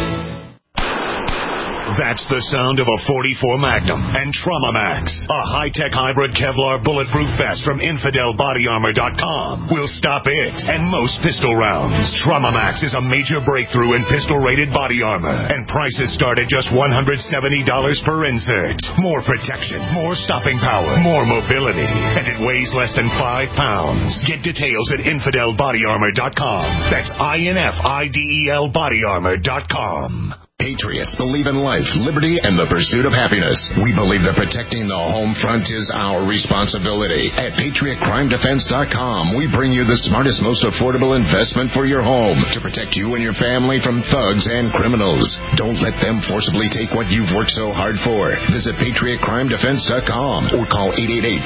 That's the sound of a .44 Magnum and Trauma Max, a high-tech hybrid Kevlar bulletproof vest from InfidelBodyArmor.com. Will stop it and most pistol rounds. Trauma Max is a major breakthrough in pistol-rated body armor, and prices start at just $170 per insert. More protection, more stopping power, more mobility, and it weighs less than 5 pounds. Get details at InfidelBodyArmor.com. That's INFIDEL BodyArmor.com. Patriots believe in life, liberty, and the pursuit of happiness. We believe that protecting the home front is our responsibility. At PatriotCrimeDefense.com, we bring you the smartest, most affordable investment for your home to protect you and your family from thugs and criminals. Don't let them forcibly take what you've worked so hard for. Visit PatriotCrimeDefense.com or call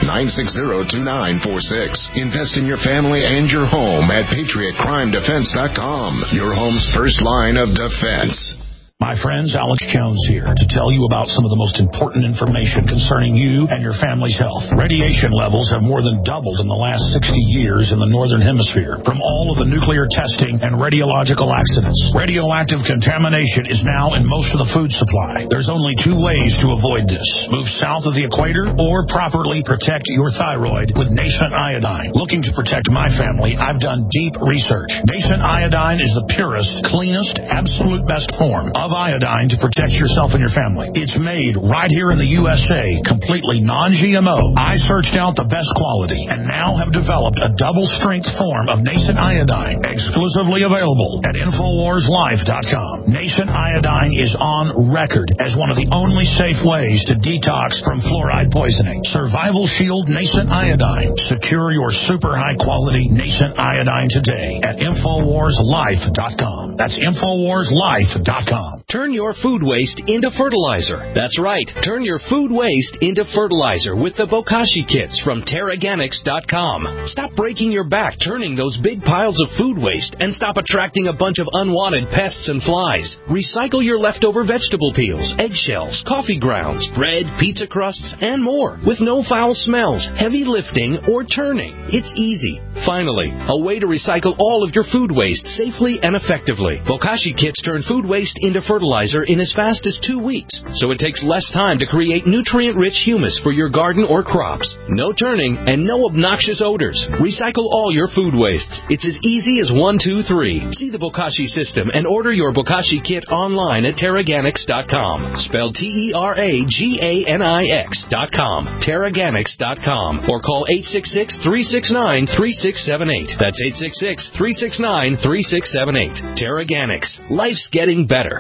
888-960-2946. Invest in your family and your home at PatriotCrimeDefense.com, your home's first line of defense. My friends, Alex Jones here to tell you about some of the most important information concerning you and your family's health. Radiation levels have more than doubled in the last 60 years in the Northern Hemisphere from all of the nuclear testing and radiological accidents. Radioactive contamination is now in most of the food supply. There's only 2 ways to avoid this. Move south of the equator or properly protect your thyroid with Nascent Iodine. Looking to protect my family, I've done deep research. Nascent Iodine is the purest, cleanest, absolute best form of iodine to protect yourself and your family. It's made right here in the USA, completely non-GMO. I searched out the best quality and now have developed a double-strength form of Nascent Iodine, exclusively available at InfoWarsLife.com. Nascent Iodine is on record as one of the only safe ways to detox from fluoride poisoning. Survival Shield Nascent Iodine. Secure your super high-quality Nascent Iodine today at InfoWarsLife.com. That's InfoWarsLife.com. Turn your food waste into fertilizer. That's right. Turn your food waste into fertilizer with the Bokashi kits from Teraganics.com. Stop breaking your back turning those big piles of food waste and stop attracting a bunch of unwanted pests and flies. Recycle your leftover vegetable peels, eggshells, coffee grounds, bread, pizza crusts, and more with no foul smells, heavy lifting, or turning. It's easy. Finally, a way to recycle all of your food waste safely and effectively. Bokashi kits turn food waste into fertilizer in as fast as 2 weeks, so it takes less time to create nutrient-rich humus for your garden or crops. No turning and no obnoxious odors. Recycle all your food wastes. It's as easy as 1, 2, 3. See the Bokashi system and order your Bokashi kit online at Teraganics.com. Spelled Teraganix.com. Teraganics.com. Or call 866-369-3678. That's 866-369-3678. Teraganics. Life's getting better.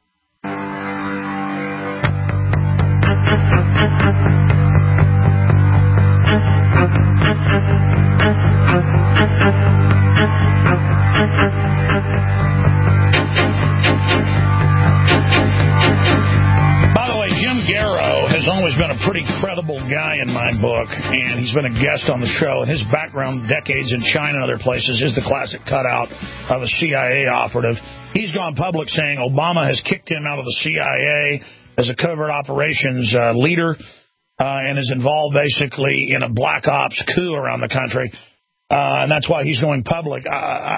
Guy in my book, and he's been a guest on the show, and his background, decades in China and other places, is the classic cutout of a CIA operative. He's gone public saying Obama has kicked him out of the CIA as a covert operations leader. and is involved basically in a black ops coup around the country. And that's why he's going public.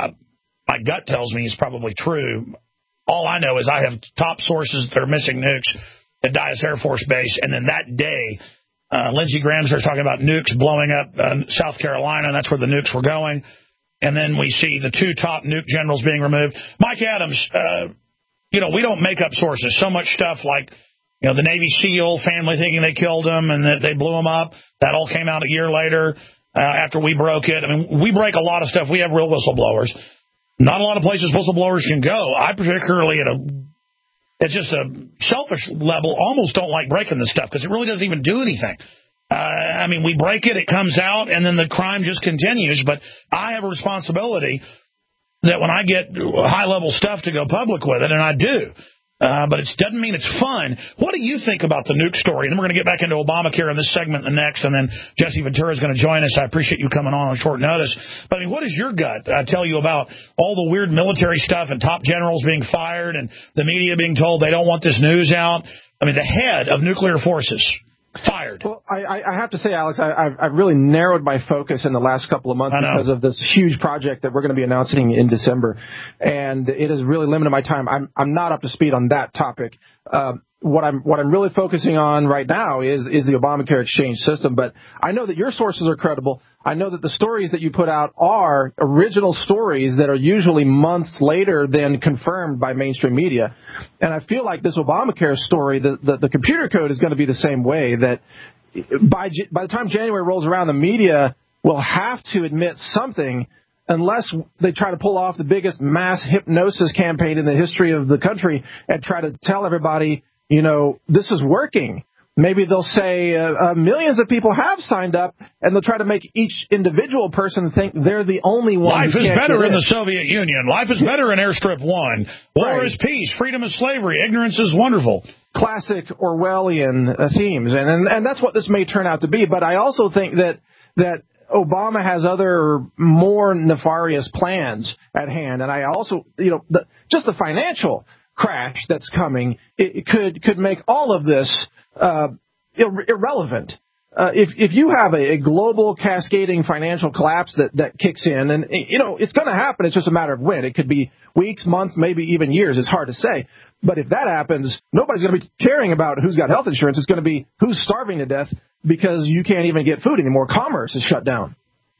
My gut tells me it's probably true. All I know is I have top sources that are missing nukes at Dyess Air Force Base, and then that day, Lindsey Graham starts talking about nukes blowing up South Carolina, and that's where the nukes were going. And then we see the 2 top nuke generals being removed. Mike Adams, we don't make up sources. So much stuff like, the Navy SEAL family thinking they killed him and that they blew him up. That all came out a year later after we broke it. I mean, we break a lot of stuff. We have real whistleblowers. Not a lot of places whistleblowers can go. I particularly, at just a selfish level, almost don't like breaking this stuff because it really doesn't even do anything. We break it, it comes out, and then the crime just continues. But I have a responsibility that when I get high-level stuff to go public with it, and I do. But it doesn't mean it's fun. What do you think about the nuke story? And then we're going to get back into Obamacare in this segment and the next, and then Jesse Ventura is going to join us. I appreciate you coming on short notice. But, what is your gut tell you about all the weird military stuff and top generals being fired and the media being told they don't want this news out? The head of nuclear forces fired. Well, I have to say, Alex, I've really narrowed my focus in the last couple of months because of this huge project that we're going to be announcing in December, and it has really limited my time. I'm not up to speed on that topic. What I'm really focusing on right now is the Obamacare exchange system. But I know that your sources are credible. I know that the stories that you put out are original stories that are usually months later than confirmed by mainstream media. And I feel like this Obamacare story, the computer code is going to be the same way, that by the time January rolls around, the media will have to admit something unless they try to pull off the biggest mass hypnosis campaign in the history of the country and try to tell everybody, this is working. Maybe they'll say millions of people have signed up, and they'll try to make each individual person think they're the only one. Life is better in the Soviet Union. Life is better in Airstrip 1. War is peace. Freedom is slavery. Ignorance is wonderful. Classic Orwellian themes. And that's what this may turn out to be. But I also think that Obama has other more nefarious plans at hand. And I also, just the financial crash that's coming, it could make all of this irrelevant. If you have a global cascading financial collapse that kicks in, and it's going to happen, it's just a matter of when. It could be weeks, months, maybe even years. It's hard to say. But if that happens, nobody's going to be caring about who's got health insurance. It's going to be who's starving to death because you can't even get food anymore. Commerce is shut down.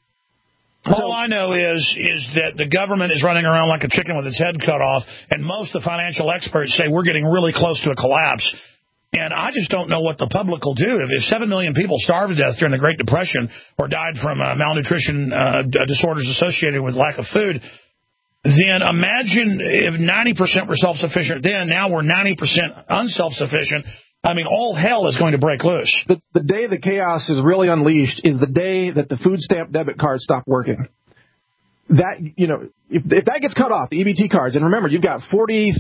All I know is that the government is running around like a chicken with its head cut off, and most of the financial experts say we're getting really close to a collapse. And I just don't know what the public will do. If 7 million people starved to death during the Great Depression or died from malnutrition disorders associated with lack of food, then imagine if 90% were self-sufficient then, now we're 90% unself-sufficient. All hell is going to break loose. The day the chaos is really unleashed is the day that the food stamp debit cards stop working. That, if that gets cut off, the EBT cards, and remember, you've got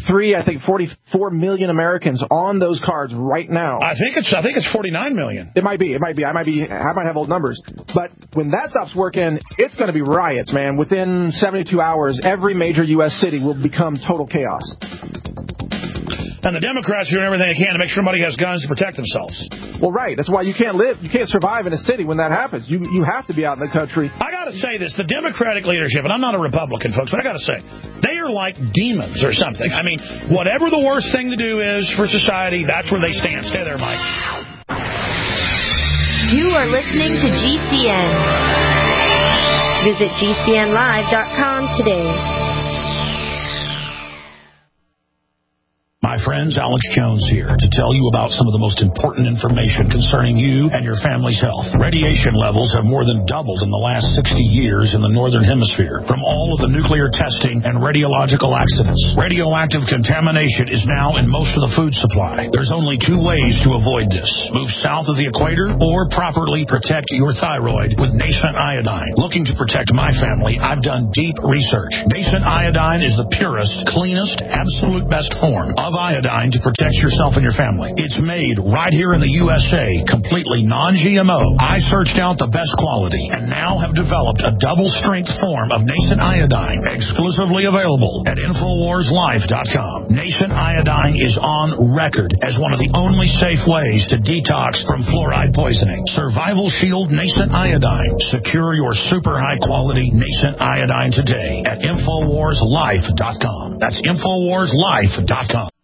44 million Americans on those cards right now. I think it's 49 million. It might be. I might have old numbers. But when that stops working, it's going to be riots, man. Within 72 hours, every major U.S. city will become total chaos. And the Democrats are doing everything they can to make sure somebody has guns to protect themselves. Well, right. That's why you can't survive in a city when that happens. You have to be out in the country. I got to say this, the Democratic leadership, and I'm not a Republican, folks, but I got to say, they are like demons or something. Whatever the worst thing to do is for society, that's where they stand. Stay there, Mike. You are listening to GCN. Visit GCNlive.com today. My friends, Alex Jones here to tell you about some of the most important information concerning you and your family's health. Radiation levels have more than doubled in the last 60 years in the Northern Hemisphere from all of the nuclear testing and radiological accidents. Radioactive contamination is now in most of the food supply. There's only 2 ways to avoid this. Move south of the equator or properly protect your thyroid with Nascent Iodine. Looking to protect my family, I've done deep research. Nascent Iodine is the purest, cleanest, absolute best form of iodine to protect yourself and your family. It's made right here in the USA, completely non-GMO. I searched out the best quality and now have developed a double-strength form of Nascent Iodine, exclusively available at InfoWarsLife.com. Nascent Iodine is on record as one of the only safe ways to detox from fluoride poisoning. Survival Shield Nascent Iodine. Secure your super high-quality Nascent Iodine today at InfoWarsLife.com. That's InfoWarsLife.com.